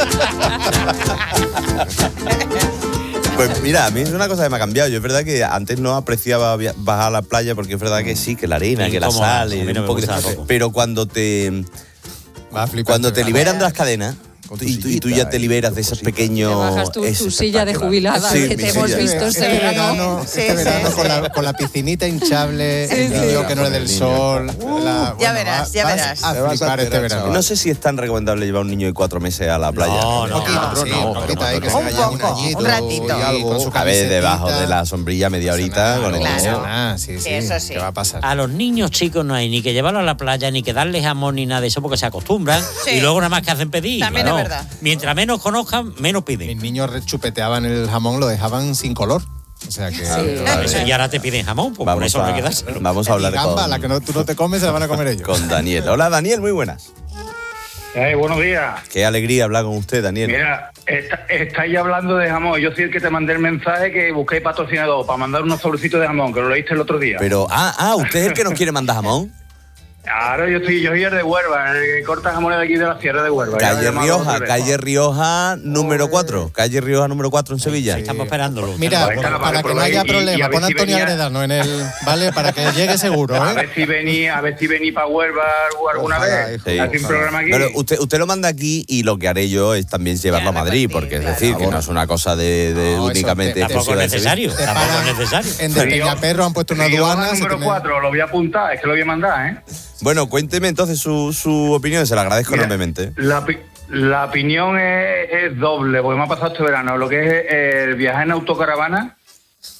Pues mira, a mí es una cosa que me ha cambiado. Yo es verdad que antes no apreciaba bajar a la playa porque es verdad que sí, que la arena, que la Incómoda, sal, a mí y no un me poquito. gustaba poco. Pero cuando te liberan de las cadenas y tú ya te liberas de esos pequeños. Te bajas tu silla de jubilada, Sí, que mi te hemos silla. visto este verano. Este verano con la piscinita hinchable, el niño que no es del sol. Ya verás. A flipar este verano. No sé si es tan recomendable llevar a un niño de 4 meses a la playa. Poquito ahí, que se vaya un añito un ratito. y algo, con su A ver, debajo camisetita. de la sombrilla media horita con el niño. Sí, eso sí. ¿Qué va a pasar? A los niños chicos no hay ni que llevarlos a la playa, ni que darles jamón, ni nada de eso, porque se acostumbran Sí. y luego nada más que hacen pedir. También Claro. es verdad. Mientras menos conozcan, menos piden. Mis niños chupeteaban el jamón, lo dejaban sin color. O sea que... Por eso, y ahora te piden jamón, pues por eso no hay que dárselo. Vamos a hablar Y gamba, con, la que tú no te comes, se la van a comer ellos. con Daniel. Hola, Daniel, muy buenas. Buenos días. Qué alegría hablar con usted, Daniel. Mira, estáis hablando de jamón. Yo soy el que te mandé el mensaje que busquéis patrocinador para mandar unos sobrecitos de jamón, que lo leíste el otro día. Pero, usted es el que nos quiere mandar jamón. Claro, yo soy el de Huelva, el que corta jamones de aquí de la Sierra de Huelva. Ya me he llamado otra vez. Calle Rioja número 4. Calle Rioja número 4 en Sevilla. Estamos esperándolo. Mira, Vale, para que no haya problema, pon a Antonio Agredano en el... ¿Vale? Para que llegue seguro, A ¿eh? ver si vení para Huelva alguna vez. Sí. Hace un programa aquí. Pero usted lo manda aquí y lo que haré yo es también llevarlo a Madrid, porque es decir, que no es una cosa de únicamente... Tampoco es exclusiva de necesario. Sevilla. Tampoco es necesario. En Despeñaperro han puesto una Rioja aduana. número 4, lo voy a apuntar, es que lo voy a mandar, ¿eh? Bueno, cuénteme entonces su opinión, se la agradezco Mira, enormemente. La opinión es doble, porque me ha pasado este verano. Lo que es el viajar en autocaravana,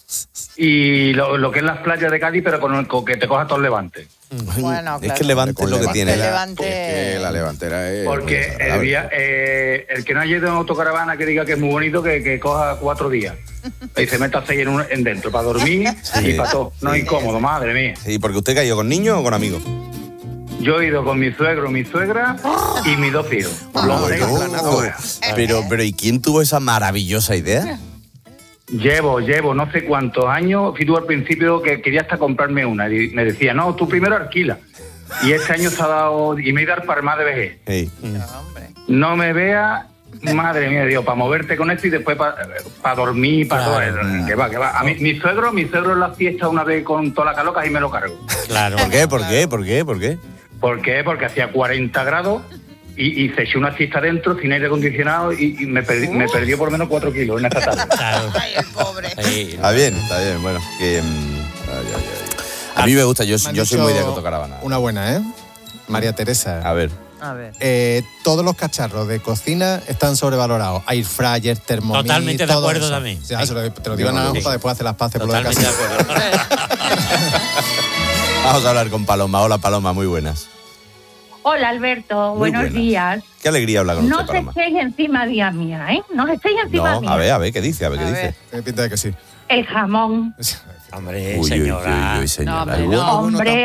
y lo que es las playas de Cádiz, pero con que te coja todo el Levante. Bueno, es que el Levante es lo que tiene. Es que la Levantera es... Porque el que no haya ido en autocaravana que diga que es muy bonito, que coja 4 días. Y se meta 6 en dentro, para dormir y para todo. No es incómodo, madre mía. ¿Y porque usted cayó con niños o con amigos? Yo he ido con mi suegro, mi suegra y mis 2 hijos. Pero ¿y quién tuvo esa maravillosa idea? Llevo no sé cuántos años. Fui tú al principio que quería hasta comprarme una. Y me decía, no, tú primero alquila. Y este año se ha dado... Y me he ido al Parmar de vejez. Hey. No me vea... Madre mía, Dios, para moverte con esto y después para dormir, para todo eso. Que va. A mí, mi suegro en la fiesta una vez con toda la caloca y me lo cargo. Claro. ¿Por qué? ¿Por qué? Porque hacía 40 grados y se echó una siesta dentro sin aire acondicionado y me perdió por lo menos 4 kilos en esta tarde. Claro. Ay, el pobre. Está bien. Bueno, que... a mí me gusta, yo soy muy de autocaravana. Una buena, ¿eh? María Teresa. A ver. Todos los cacharros de cocina están sobrevalorados. Air fryer, Thermomix. Totalmente de acuerdo eso. también. O sea, te lo digo nada más para después hacer las paces por lo de casa. Totalmente de acuerdo. Vamos a hablar con Paloma. Hola, Paloma, muy buenas. Hola, Alberto. Buenos días. Qué alegría hablar con usted, No os Paloma. echéis encima de mía, ¿eh? No os echéis encima mía. A ver, ¿qué dice? Tiene pinta de que sí. El jamón. Hombre, señora. señora. Hombre.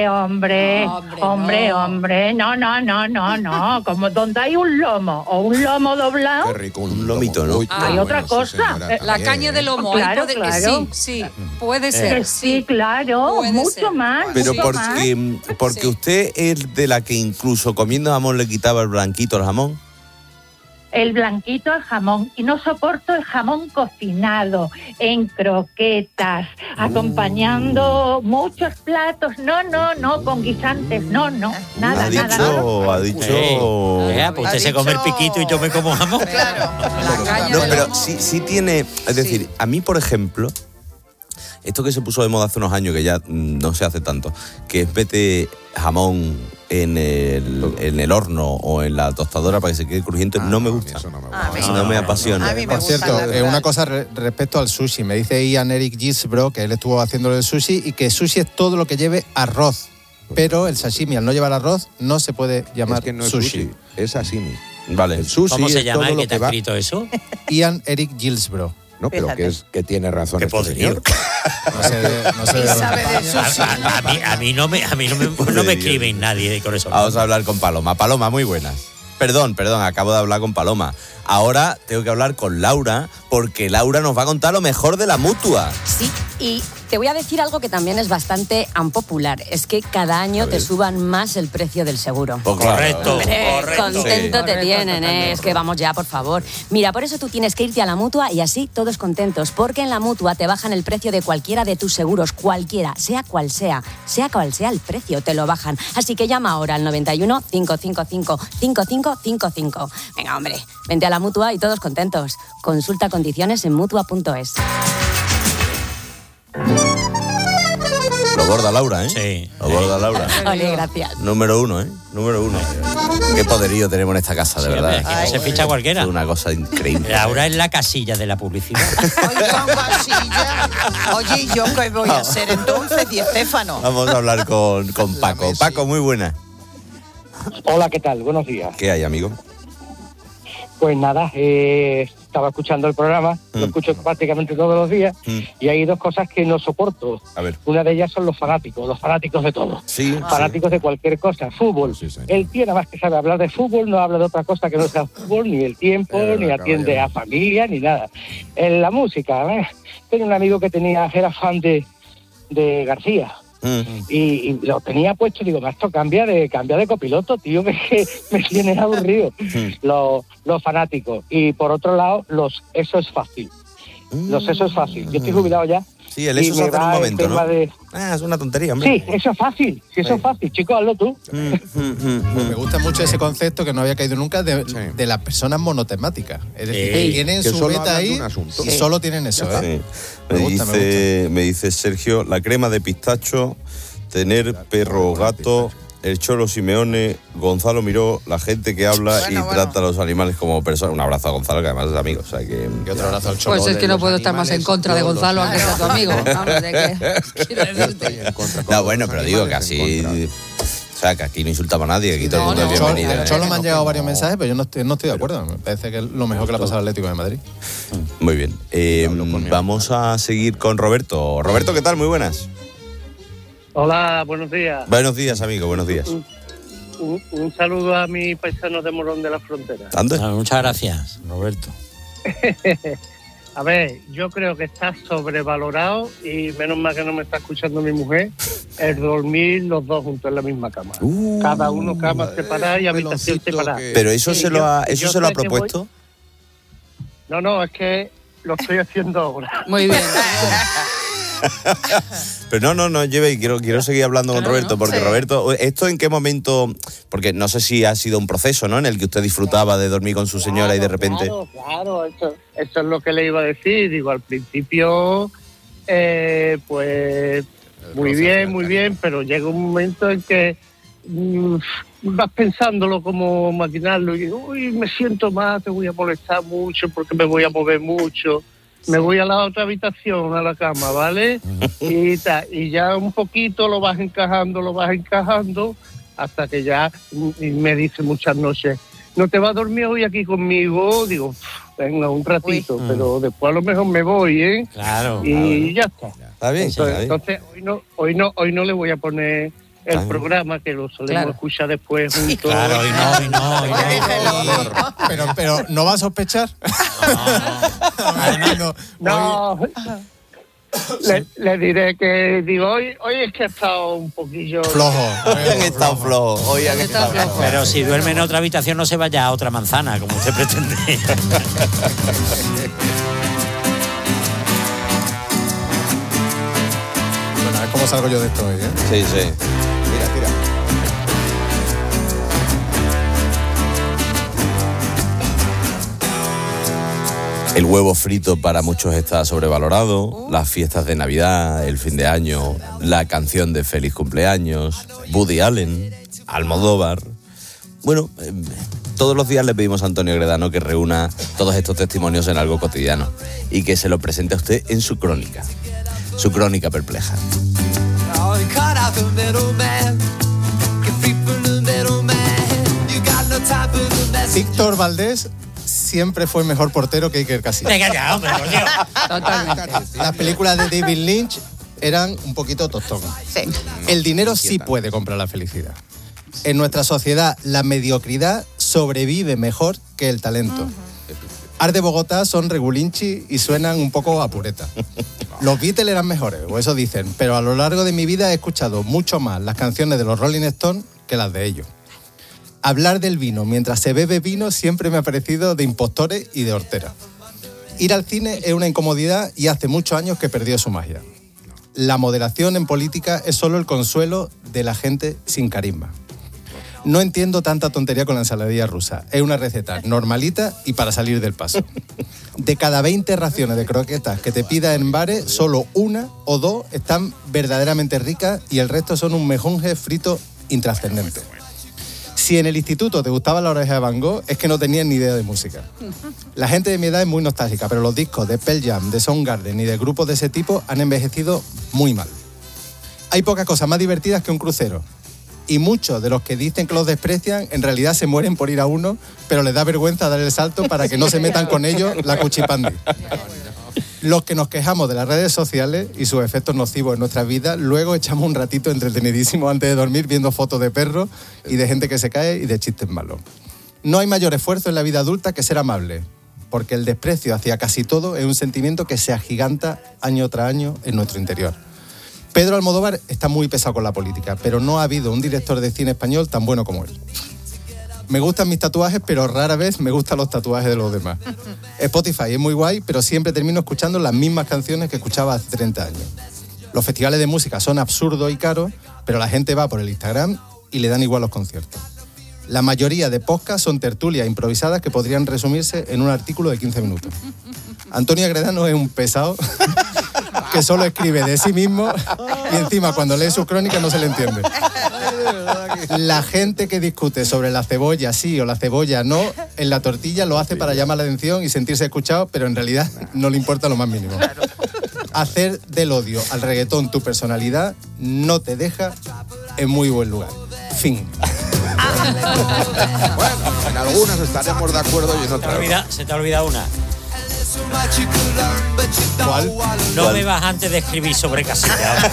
No. Como donde hay un lomo o un lomo doblado. Qué rico, un lomito, ¿no? Hay otra cosa. La caña de lomo. Claro, ahí claro. Sí, puede ser. Sí, claro. Puede Mucho ser. más. Pero mucho más. porque usted es de la que incluso comiendo jamón le quitaba el blanquito al jamón. El blanquito al jamón. Y no soporto el jamón cocinado en croquetas, acompañando muchos platos. No, con guisantes. No, nada. Ha dicho... Pues usted se come el piquito y yo me como jamón. Claro. No, pero sí tiene... Es decir, a mí, por ejemplo, esto que se puso de moda hace unos años, que ya no se hace tanto, que es vete jamón en el horno o en la tostadora para que se quede crujiente, no me gusta. No me apasiona. Por cierto, una cosa respecto al sushi. Me dice Ian Eric Gisbro, que él estuvo haciendo el sushi, y que sushi es todo lo que lleve arroz. Pero el sashimi, al no llevar arroz, no se puede llamar es que no es sushi. Es sashimi. Vale. El sushi ¿Cómo se llama es el todo que te lo ha va... escrito eso? Ian Eric Gisbro. No, pero que tiene razón. Qué este poderío. señor. No sé. A mí no me escriben nadie con eso. Vamos a hablar con Paloma. Paloma, muy buenas. Perdón, acabo de hablar con Paloma. Ahora tengo que hablar con Laura, porque Laura nos va a contar lo mejor de la Mutua. Sí, y te voy a decir algo que también es bastante unpopular. Es que cada año te suban más el precio del seguro. Pues correcto. Contento te tienen, ¿eh? Es que vamos ya, por favor. Mira, por eso tú tienes que irte a la Mutua y así todos contentos, porque en la Mutua te bajan el precio de cualquiera de tus seguros, cualquiera, sea cual sea el precio, te lo bajan. Así que llama ahora al 91 555 5555. Venga, hombre, vente a la Mutua y todos contentos. Consulta condiciones en mutua.es. Lo borda Laura, ¿eh? Sí. Lo borda Laura. Ole, gracias. Número 1, ¿eh? Número 1. Qué poderío tenemos en esta casa, de verdad. Aquí no se ficha cualquiera. Es una cosa increíble. Laura es la casilla de la publicidad. Oye, ¿y yo qué voy a hacer entonces, Di Stéfano? Vamos a hablar con Paco. Paco, muy buena. Hola, ¿qué tal? Buenos días. ¿Qué hay, amigo? Pues nada, estaba escuchando el programa, lo escucho prácticamente todos los días, y hay dos cosas que no soporto. A ver. Una de ellas son los fanáticos de todo. Sí. Fanáticos de cualquier cosa. Fútbol. El tío nada más que sabe hablar de fútbol, no habla de otra cosa que no sea fútbol, ni el tiempo, ni atiende a familia, ni nada. En la música, tengo un amigo que era fan de García. Y lo tenía puesto, digo, esto cambia de copiloto, tío, que me tienes aburrido. Los fanáticos. Y por otro lado, eso es fácil. Yo estoy jubilado ya. Sí, eso se hace en un momento, ¿no? Es una tontería, hombre. Sí, eso es fácil. Sí, eso es fácil. Chicos, hazlo tú. Me gusta mucho ese concepto que no había caído nunca de las personas monotemáticas. Es decir, que tienen que su solo beta hablan de ahí un asunto. y solo tienen eso. Sí. Me dice Sergio, la crema de pistacho, tener perro o gato el Cholo Simeone, Gonzalo Miró, la gente que habla trata a los animales como personas. Un abrazo a Gonzalo, que además es amigo. O sea que... Y otro abrazo al Cholo. Pues es que no puedo estar más en contra de Gonzalo, aunque sea tu amigo. Vamos, ¿de qué? Quiero decirte. No, bueno, pero digo que así... O sea, que aquí no insultamos a nadie, aquí todo el mundo es bienvenido. El Cholo me han llegado varios mensajes, pero yo no estoy de acuerdo. Me parece que es lo mejor que le ha pasado al Atlético de Madrid. Muy bien. Vamos a seguir con Roberto. Roberto, ¿qué tal? Muy buenas. Hola, buenos días. Buenos días, amigo, buenos días. Un saludo a mis paisanos de Morón de la Frontera. Muchas gracias, Roberto. A ver, yo creo que está sobrevalorado y menos mal que no me está escuchando mi mujer, el dormir los dos juntos en la misma cama. Cada uno cama separada y habitación separada. ¿Pero eso se lo ha propuesto? No, es que lo estoy haciendo ahora. Muy bien. Pero no, quiero seguir hablando con Roberto, porque sí. Roberto, ¿esto en qué momento? Porque no sé si ha sido un proceso, ¿no?, en el que usted disfrutaba de dormir con su señora y de repente... Claro, eso es lo que le iba a decir. Digo, al principio, pues muy bien, pero llega un momento en que vas pensándolo como maquinarlo y uy, me siento mal, te voy a molestar mucho porque me voy a mover mucho. Me voy a la otra habitación, a la cama, ¿vale? Y ya un poquito lo vas encajando, hasta que ya me dice muchas noches, ¿no te vas a dormir hoy aquí conmigo? Digo, venga, un ratito, pero después a lo mejor me voy, ¿eh? Claro. Y ya está. Está bien. Entonces hoy no le voy a poner el programa, que lo solemos escuchar después juntos. Claro, hoy no. Pero ¿no va a sospechar? No. Le diré que digo, hoy es que ha estado un poquillo flojo. Han estado flojos. Hoy han estado flojos. Pero si duerme en otra habitación no se vaya a otra manzana, como usted pretende. Bueno, a ver cómo salgo yo de esto hoy, ¿eh? Sí. Tira. El huevo frito para muchos está sobrevalorado, las fiestas de Navidad, el fin de año, la canción de feliz cumpleaños, Woody Allen, Almodóvar. Bueno, todos los días le pedimos a Antonio Gredano que reúna todos estos testimonios en algo cotidiano y que se lo presente a usted en su crónica perpleja. Víctor Valdés siempre fue mejor portero que Iker Casillas. Venga ya, hombre, por Dios. Totalmente. Las películas de David Lynch eran un poquito tostón. Sí. El dinero sí puede comprar la felicidad. En nuestra sociedad, la mediocridad sobrevive mejor que el talento. Art de Bogotá son regulinchi y suenan un poco a pureta. Los Beatles eran mejores, o eso dicen, pero a lo largo de mi vida he escuchado mucho más las canciones de los Rolling Stones que las de ellos. Hablar del vino mientras se bebe vino siempre me ha parecido de impostores y de hortera. Ir al cine es una incomodidad y hace muchos años que perdió su magia. La moderación en política es solo el consuelo de la gente sin carisma. No entiendo tanta tontería con la ensaladilla rusa. Es una receta normalita y para salir del paso. De cada 20 raciones de croquetas que te pidas en bares, solo una o dos están verdaderamente ricas y el resto son un mejunje frito intrascendente. Si en el instituto te gustaba La Oreja de Van Gogh, es que no tenías ni idea de música. La gente de mi edad es muy nostálgica, pero los discos de Pearl Jam, de Soundgarden y de grupos de ese tipo han envejecido muy mal. Hay pocas cosas más divertidas que un crucero. Y muchos de los que dicen que los desprecian, en realidad se mueren por ir a uno, pero les da vergüenza dar el salto para que no se metan con ellos la cuchipandi. Los que nos quejamos de las redes sociales y sus efectos nocivos en nuestras vidas, luego echamos un ratito entretenidísimo antes de dormir viendo fotos de perros y de gente que se cae y de chistes malos. No hay mayor esfuerzo en la vida adulta que ser amable, porque el desprecio hacia casi todo es un sentimiento que se agiganta año tras año en nuestro interior. Pedro Almodóvar está muy pesado con la política, pero no ha habido un director de cine español tan bueno como él. Me gustan mis tatuajes, pero rara vez me gustan los tatuajes de los demás. Spotify es muy guay, pero siempre termino escuchando las mismas canciones que escuchaba hace 30 años. Los festivales de música son absurdos y caros, pero la gente va por el Instagram y le dan igual los conciertos. La mayoría de podcasts son tertulias improvisadas que podrían resumirse en un artículo de 15 minutos. Antonio Gredano es un pesado que solo escribe de sí mismo y encima cuando lee su crónica no se le entiende. La gente que discute sobre la cebolla sí o la cebolla no, en la tortilla lo hace para llamar la atención y sentirse escuchado, pero en realidad no le importa lo más mínimo. Hacer del odio al reggaetón tu personalidad no te deja en muy buen lugar. Fin. Bueno, en algunas estaremos de acuerdo y en otras. Se te ha olvidado una. ¿Cuál? No bebas antes de escribir sobre casilla.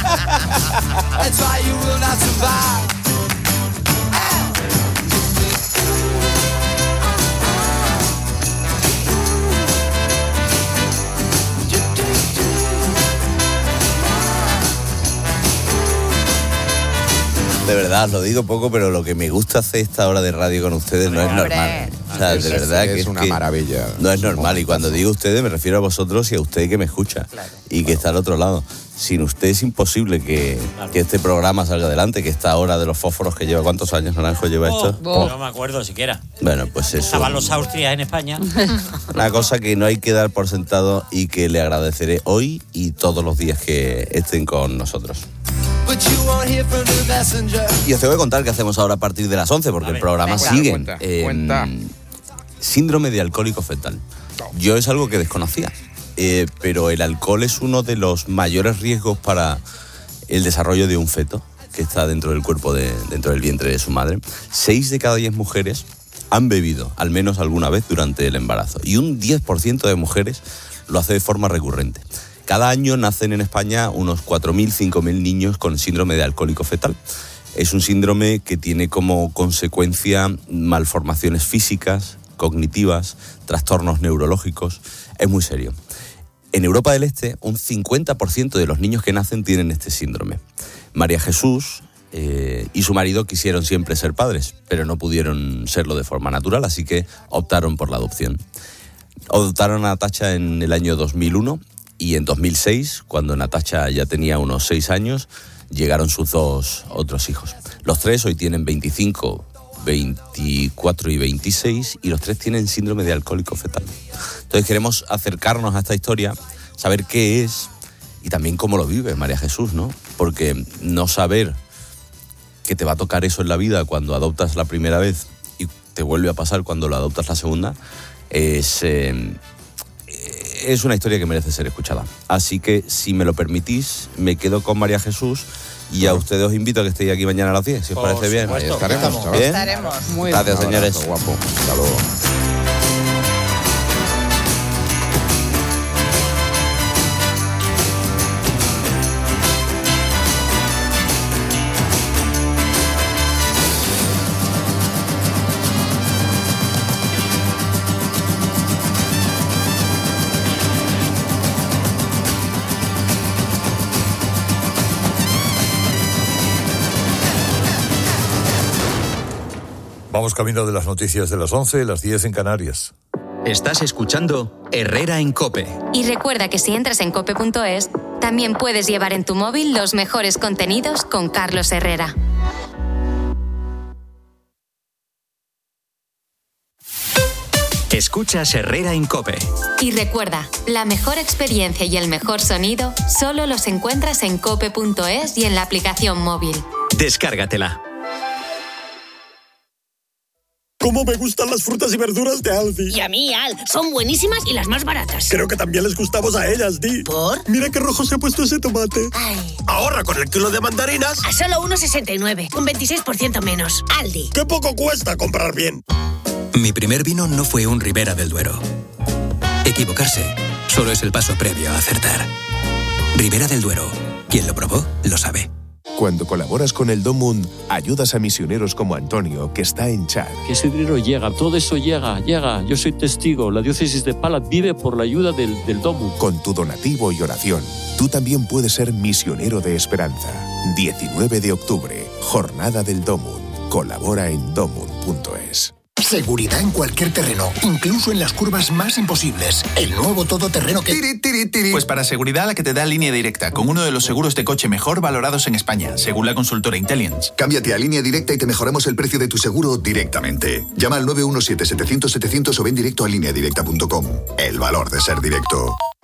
De verdad, os lo digo poco, pero lo que me gusta hacer esta hora de radio con ustedes no es normal. O sea, de verdad que es una maravilla. No es normal. Y cuando digo ustedes, me refiero a vosotros y a usted que me escucha y que está al otro lado. Sin usted es imposible que este programa salga adelante, que esta hora de los fósforos que lleva, ¿cuántos años, Naranjo, lleva esto? No me acuerdo siquiera. Bueno, pues eso. Estaban los Austrias en España. Una cosa que no hay que dar por sentado y que le agradeceré hoy y todos los días que estén con nosotros. Y os tengo que contar qué hacemos ahora a partir de las 11, porque el programa sigue. Cuenta. Síndrome de alcohólico fetal. Yo es algo que desconocía, pero el alcohol es uno de los mayores riesgos para el desarrollo de un feto que está dentro del cuerpo, dentro del vientre de su madre. 6 de cada 10 mujeres han bebido al menos alguna vez durante el embarazo y un 10% de mujeres lo hace de forma recurrente. Cada año nacen en España unos 4.000, 5.000 niños con síndrome de alcohólico fetal. Es un síndrome que tiene como consecuencia malformaciones físicas, cognitivas, trastornos neurológicos. Es muy serio. En Europa del Este, un 50% de los niños que nacen tienen este síndrome. María Jesús y su marido quisieron siempre ser padres, pero no pudieron serlo de forma natural, así que optaron por la adopción. Adoptaron a Natacha en el año 2001 y en 2006, cuando Natacha ya tenía unos 6 años, llegaron sus 2 otros hijos. Los 3 hoy tienen 25, 24 y 26 y los 3 tienen síndrome de alcohólico fetal. Entonces queremos acercarnos a esta historia, saber qué es y también cómo lo vive María Jesús, ¿no? Porque no saber que te va a tocar eso en la vida cuando adoptas la primera vez y te vuelve a pasar cuando lo adoptas la segunda es una historia que merece ser escuchada. Así que, si me lo permitís, me quedo con María Jesús y a ustedes os invito a que estéis aquí mañana a las 10, si os parece bien. Ahí estaremos. ¿Bien? Estaremos. Muy gracias, bien. señores. Abrazo, guapo. Hasta luego. Vamos camino de las noticias de las 11, las 10 en Canarias. Estás escuchando Herrera en COPE. Y recuerda que si entras en cope.es, también puedes llevar en tu móvil los mejores contenidos con Carlos Herrera. Escuchas Herrera en COPE. Y recuerda, la mejor experiencia y el mejor sonido solo los encuentras en cope.es y en la aplicación móvil. Descárgatela. ¡Cómo me gustan las frutas y verduras de Aldi! Y a mí, Al, son buenísimas y las más baratas. Creo que también les gustamos a ellas, Di. ¿Por? Mira qué rojo se ha puesto ese tomate. Ay. Ahorra con el kilo de mandarinas. A solo 1,69, un 26% menos. Aldi. ¡Qué poco cuesta comprar bien! Mi primer vino no fue un Ribera del Duero. Equivocarse solo es el paso previo a acertar. Ribera del Duero. Quien lo probó, lo sabe. Cuando colaboras con el DOMUND, ayudas a misioneros como Antonio, que está en Chad. Que ese dinero llega, todo eso llega. Yo soy testigo. La diócesis de Pala vive por la ayuda del DOMUND. Con tu donativo y oración, tú también puedes ser misionero de esperanza. 19 de octubre, Jornada del DOMUND. Colabora en domund.es. Seguridad en cualquier terreno, incluso en las curvas más imposibles. El nuevo todoterreno que... Pues para seguridad la que te da Línea Directa, con uno de los seguros de coche mejor valorados en España, según la consultora Intelligence. Cámbiate a Línea Directa y te mejoramos el precio de tu seguro directamente. Llama al 917-700-700 o ven directo a lineadirecta.com. El valor de ser directo.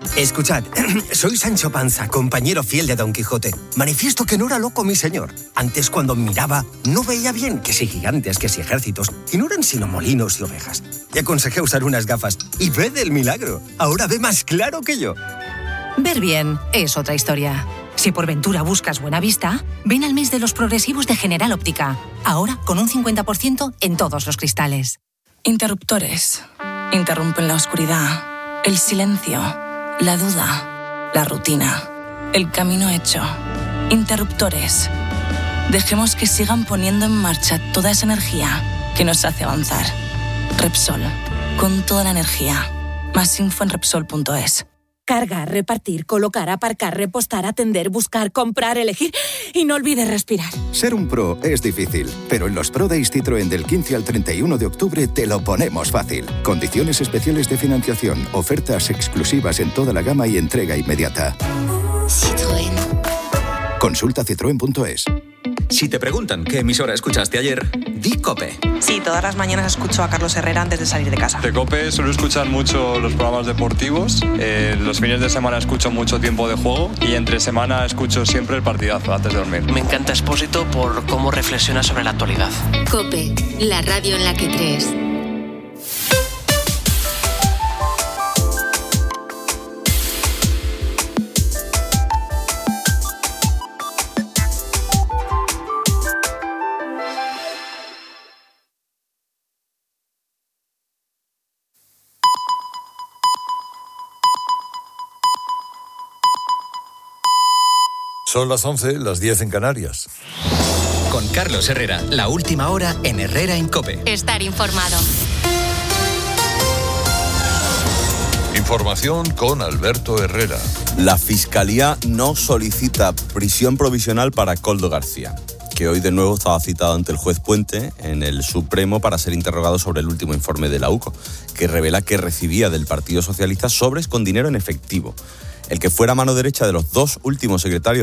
Escuchad, soy Sancho Panza, compañero fiel de Don Quijote. Manifiesto que no era loco mi señor. Antes, cuando miraba, no veía bien, que si gigantes, que si ejércitos, y no eran sino molinos y ovejas. Le aconsejé usar unas gafas, y ved el milagro. Ahora ve más claro que yo. Ver bien es otra historia. Si por ventura buscas buena vista, ven al mes de los progresivos de General Óptica. Ahora con un 50% en todos los cristales. Interruptores. Interrumpen la oscuridad, el silencio, la duda, la rutina, el camino hecho. Interruptores. Dejemos que sigan poniendo en marcha toda esa energía que nos hace avanzar. Repsol. Con toda la energía. Más info en Repsol.es. Cargar, repartir, colocar, aparcar, repostar, atender, buscar, comprar, elegir y no olvides respirar. Ser un pro es difícil, pero en los Pro Days Citroën del 15 al 31 de octubre te lo ponemos fácil. Condiciones especiales de financiación, ofertas exclusivas en toda la gama y entrega inmediata. Citroën. Consulta citroen.es. Si te preguntan qué emisora escuchaste ayer, di COPE. Sí, todas las mañanas escucho a Carlos Herrera antes de salir de casa. De COPE suelo escuchar mucho los programas deportivos. Los fines de semana escucho mucho Tiempo de Juego y entre semana escucho siempre el partidazo antes de dormir. Me encanta Expósito por cómo reflexiona sobre la actualidad. COPE, la radio en la que crees. Son las 11, las 10 en Canarias. Con Carlos Herrera, la última hora en Herrera en COPE. Estar informado. Información con Alberto Herrera. La Fiscalía no solicita prisión provisional para Koldo García, que hoy de nuevo estaba citado ante el juez Puente en el Supremo para ser interrogado sobre el último informe de la UCO, que revela que recibía del Partido Socialista sobres con dinero en efectivo. El que fuera mano derecha de los dos últimos secretarios